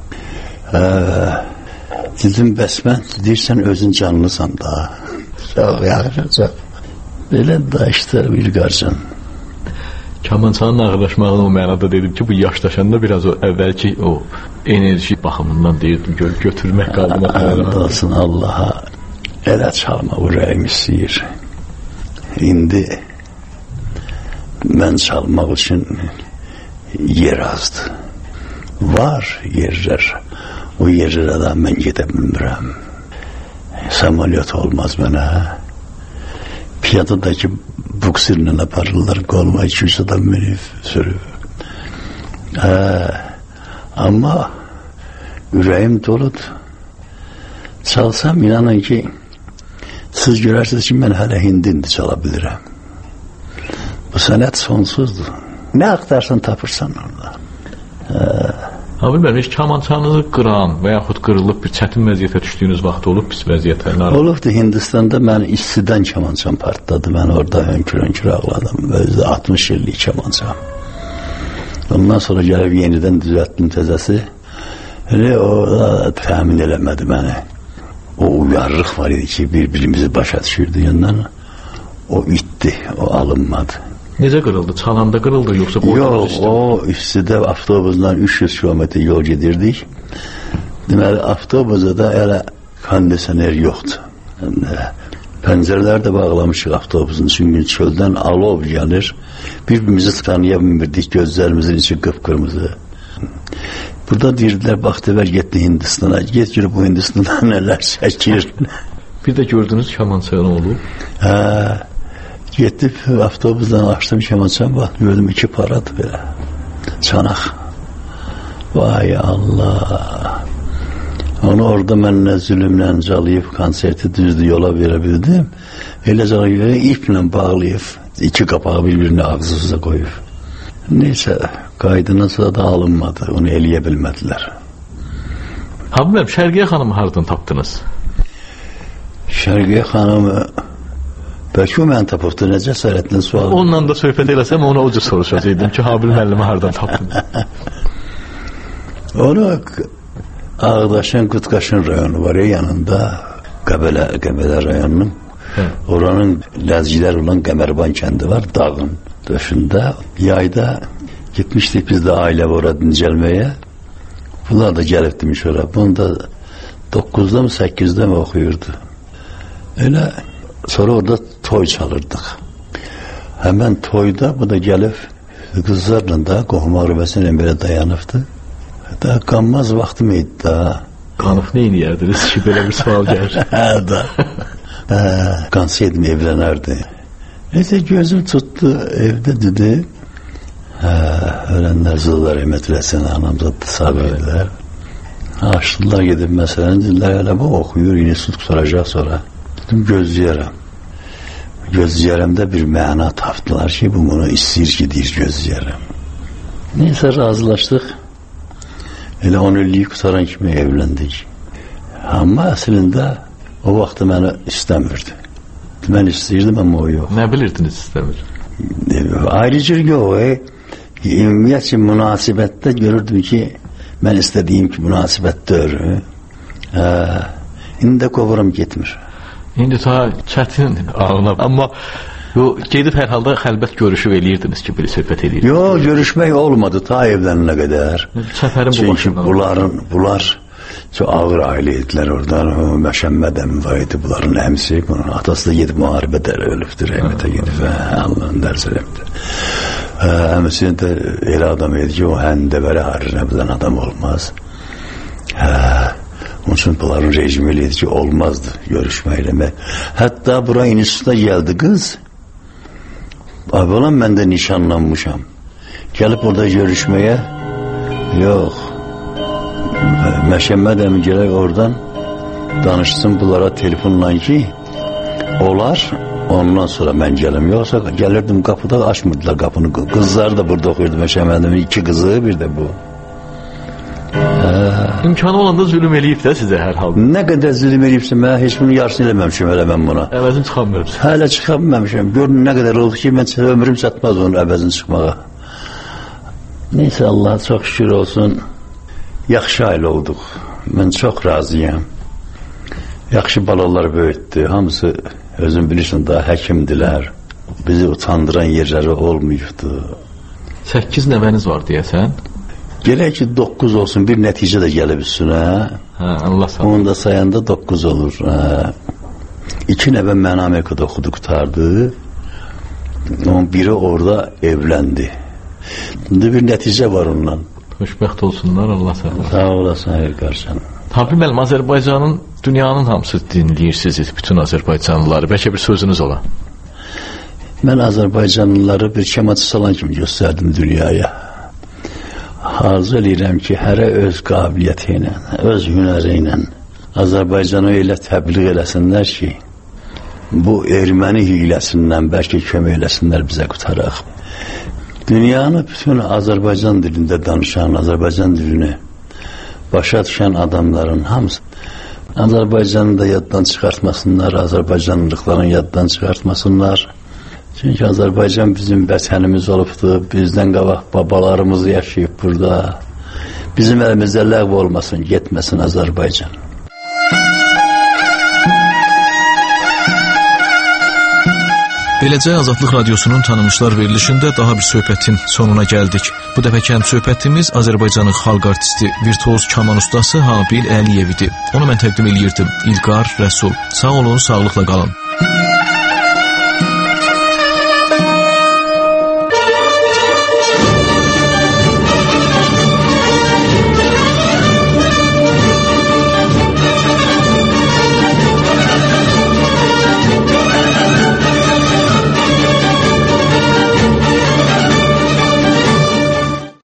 Dedim, bəs mən deyirsən özün canlısan da. Çox yaxşı, çox. Belə da işte bir qarcan. Kamançanın ağırlaşmağını o mənada dedim ki, bu yaşdaşanda biraz o əvvəlki o enerji baxımından deyirdim, götürmək qaldırmaq. And olsun Allaha. Elə çalma ürəyim istəyir. İndi mən çalmaq üçün yer azdır. Var yerler. O yerlərə mən gedə bilmirəm. Samolyot olmaz mənə. Piyadadakı buksirlə aparırlar, qoluma 200 adam minib, sürüb. Amma ürəyim doludur. Çalsam, inanın ki, siz görərsiniz ki, mən hələ hindindi çala bilirəm. Bu sənət sonsuzdur. Nə axtarsan, tapırsan orada. Abi mən heç kamançanızı qıran və yaxud qırılıb bir çətin vəziyyətə düşdüyünüz vaxt olub pis vəziyyətə? Olubdu, Hindistanda mən istidən kamançam partladı. Mən orada hönkür-hönkür ağladım. Özdə 60 illik kamançam. Ondan sonra gəlib yenidən düzəltdim təzəsi. Elə o da təmin eləmədi məni. O uyarlıq var idi ki, bir-birimizi başa düşürdü yandan. O itdi, o alınmadı. Necə qırıldı? Çalanda qırıldı yoxsa? Yox, o istidə avtobusdan 300 kilometr yol gedirdik. Deməli, avtobusa da elə kondisioner yoxdur. Pəncərələr də bağlamışıq avtobusun. Çünki çöldən alov gəlir. Bir-birimizi tanıya bilmirdik, gözlərimizin içi qıpqırmızı. Burada deyirdilər, bax, dəvər getdi Hindistana. Get görüb bu Hindistanda nələr çəkir. Bir də gördünüz kamançaya nə olub? Getdim, avtobusdan açdım kamançam, bax, gördüm 2 paradır belə. Çanaq. Vay Allah. Onu orada mən nə zülümlə calayıb, konserti düzdü yola verə bildim. Elə calayıb, iplə bağlayıb, 2 qapağı bir-birini ağzınıza qoyub. Neysə, qaydından sonra da alınmadı, onu eləyə bilmədilər. Habibəm, Şərqiyə xanımı hardan tapdınız? Şərqiyə xanımı bəlkə o mən tapıbdı, nə cəsarətlə sual. Onunla da söhbət eləsəm, ona ucu soruşacaqdım ki, Habil müəllimi hardan tapdınız? Onu Ağdaşın, Qutqaşın rayonu var ya yanında, Qəbələ rayonunun. Oranın ləzgilər olan Qəmərban kəndi var, dağın döşündə. Yayda gitmişdik biz də ailə orada dincəlməyə. Bunlar da gəlib demiş ora. Bunda 9-da mı 8-də mi oxuyurdu. Elə sonra orada toy çalırdıq. Həmən toyda bu da gəlib qızlarla da qohum ağrıbəsindən belə dayanıbdı. Da qanmaz vaxtım idi da. Qanıb nə eləyərdiniz ki, belə bir sual gəlir? Qansaydım evlənərdi. Neyse gözüm tutdu, evdə dedi. Ölənlər zıllar rəhmət eləsin, anamzaddı sabirlər. Açdılar gedib məsələni, dedilər, elə bu oxuyur, institut qutaracaq sonra. Dedim, gözləyərəm. Gözləyərəmdə bir məna tapdılar ki, bu bunu istəyir ki, deyir, gözləyərəm. Neysə, razılaşdıq. Elə 10 illik qutaran kimi evləndik. Amma əslində o vaxtı məni istəmirdi. Mən istəyirdim, amma o yox. Nə bilirdiniz istəmir? Ayrıca yox. Ümumiyyətcə münasibətdə görürdüm ki, mən istədiyim ki, münasibətdir. İndi də qovuram getmir. İndi ta çətin ağına. Amma gedib hər halda xəlbət görüşü eləyirdiniz ki, belə söhbət eləyirdiniz. Yox, görüşmək olmadı ta evlənənə qədər. Çünki bunlar çox ağır ailə idilər oradan. Məşəmməd əmi var idi, bunların əmisi. Bunun atası da gedib müharibədə ölübdür, rəhmətə gedib. Allah'ın dərsi rəhmətə. Əmisi də elə adam idi ki, o həndəvərə harinə bilən adam olmaz. Onun üçün bunların rejimi elə idi ki, olmazdı görüşmək eləmək. Hətta bura instituta gəldi qız. Abi olan mən də nişanlanmışam. Gəlib orada görüşməyə, yox. Məşəmməd əmi gələk oradan danışsın bunlara telefonla ki, olar, ondan sonra mən gəlim. Yoxsa gəlirdim qapıda, açmırdılar qapını. Qızlar da burada oxuyurdu Məşəmməd əmi, 2 qızı, bir də bu. İmkanı olanda zülüm eləyib də sizə hər halda. Nə qədər zülüm eləyibsə, mən heç bunu yarısını eləməmişim elə mən buna. Əvəzini çıxanmıyorsun. Hələ çıxanmamışım. Görün nə qədər oldu ki, mən ömrüm çatmaz onun əvəzini çıxmağa. Neysə, Allah çox şükür olsun. Yaxşı ailə olduq. Mən çox razıyam. Yaxşı balalar böyütdü. Hamısı özün bilirsən daha həkimdilər. Bizi utandıran yerləri olmuyubdu. 8 nəvəniz var deyəsən? Gələk ki 9 olsun. Bir nəticə də gəlib üstünə. Allah sağ olun. Onu da sayanda 9 olur. 2 nəvə mən Amerikada oxudu, qutardı. Onun biri orada evləndi. İndi bir nəticə var ondan. Xoşbəxt olsunlar, Allah sağlasın. Sağ olasın, qarşın. Tabii müəllim, Azərbaycanın, dünyanın hamısı dinləyirsiniz, bütün Azərbaycanlıları. Bəlkə bir sözünüz ola. Mən Azərbaycanlıları bir şəmaçı salan kimi göstərdim dünyaya. Arzu edirəm ki, hərə öz qabiliyyəti ilə, öz hünəri ilə Azərbaycanı elə təbliğ eləsinlər ki, bu erməni hiləsindən bəlkə kömək eləsinlər bizə qutaraq. Dünyanı bütün Azərbaycan dilində danışan, Azərbaycan dilini başa düşən adamların hamısı Azərbaycanı da yaddan çıxartmasınlar, Azərbaycanlıqların yaddan çıxartmasınlar. Çünki Azərbaycan bizim vətənimiz olubdur, bizdən qabaq babalarımız yaşayıb burada. Bizim əlimizdə ləğv olmasın, getməsin Azərbaycan. Beləcə Azadlıq Radiosunun tanınmışlar verilişində daha bir söhbətin sonuna gəldik. Bu dəfəki söhbətimiz Azərbaycanın xalq artisti, virtuoz kaman ustası Habil Əliyev idi. Onu mən təqdim eləyirdim. İlqar Rəsul. Sağ olun, sağlıqla qalın.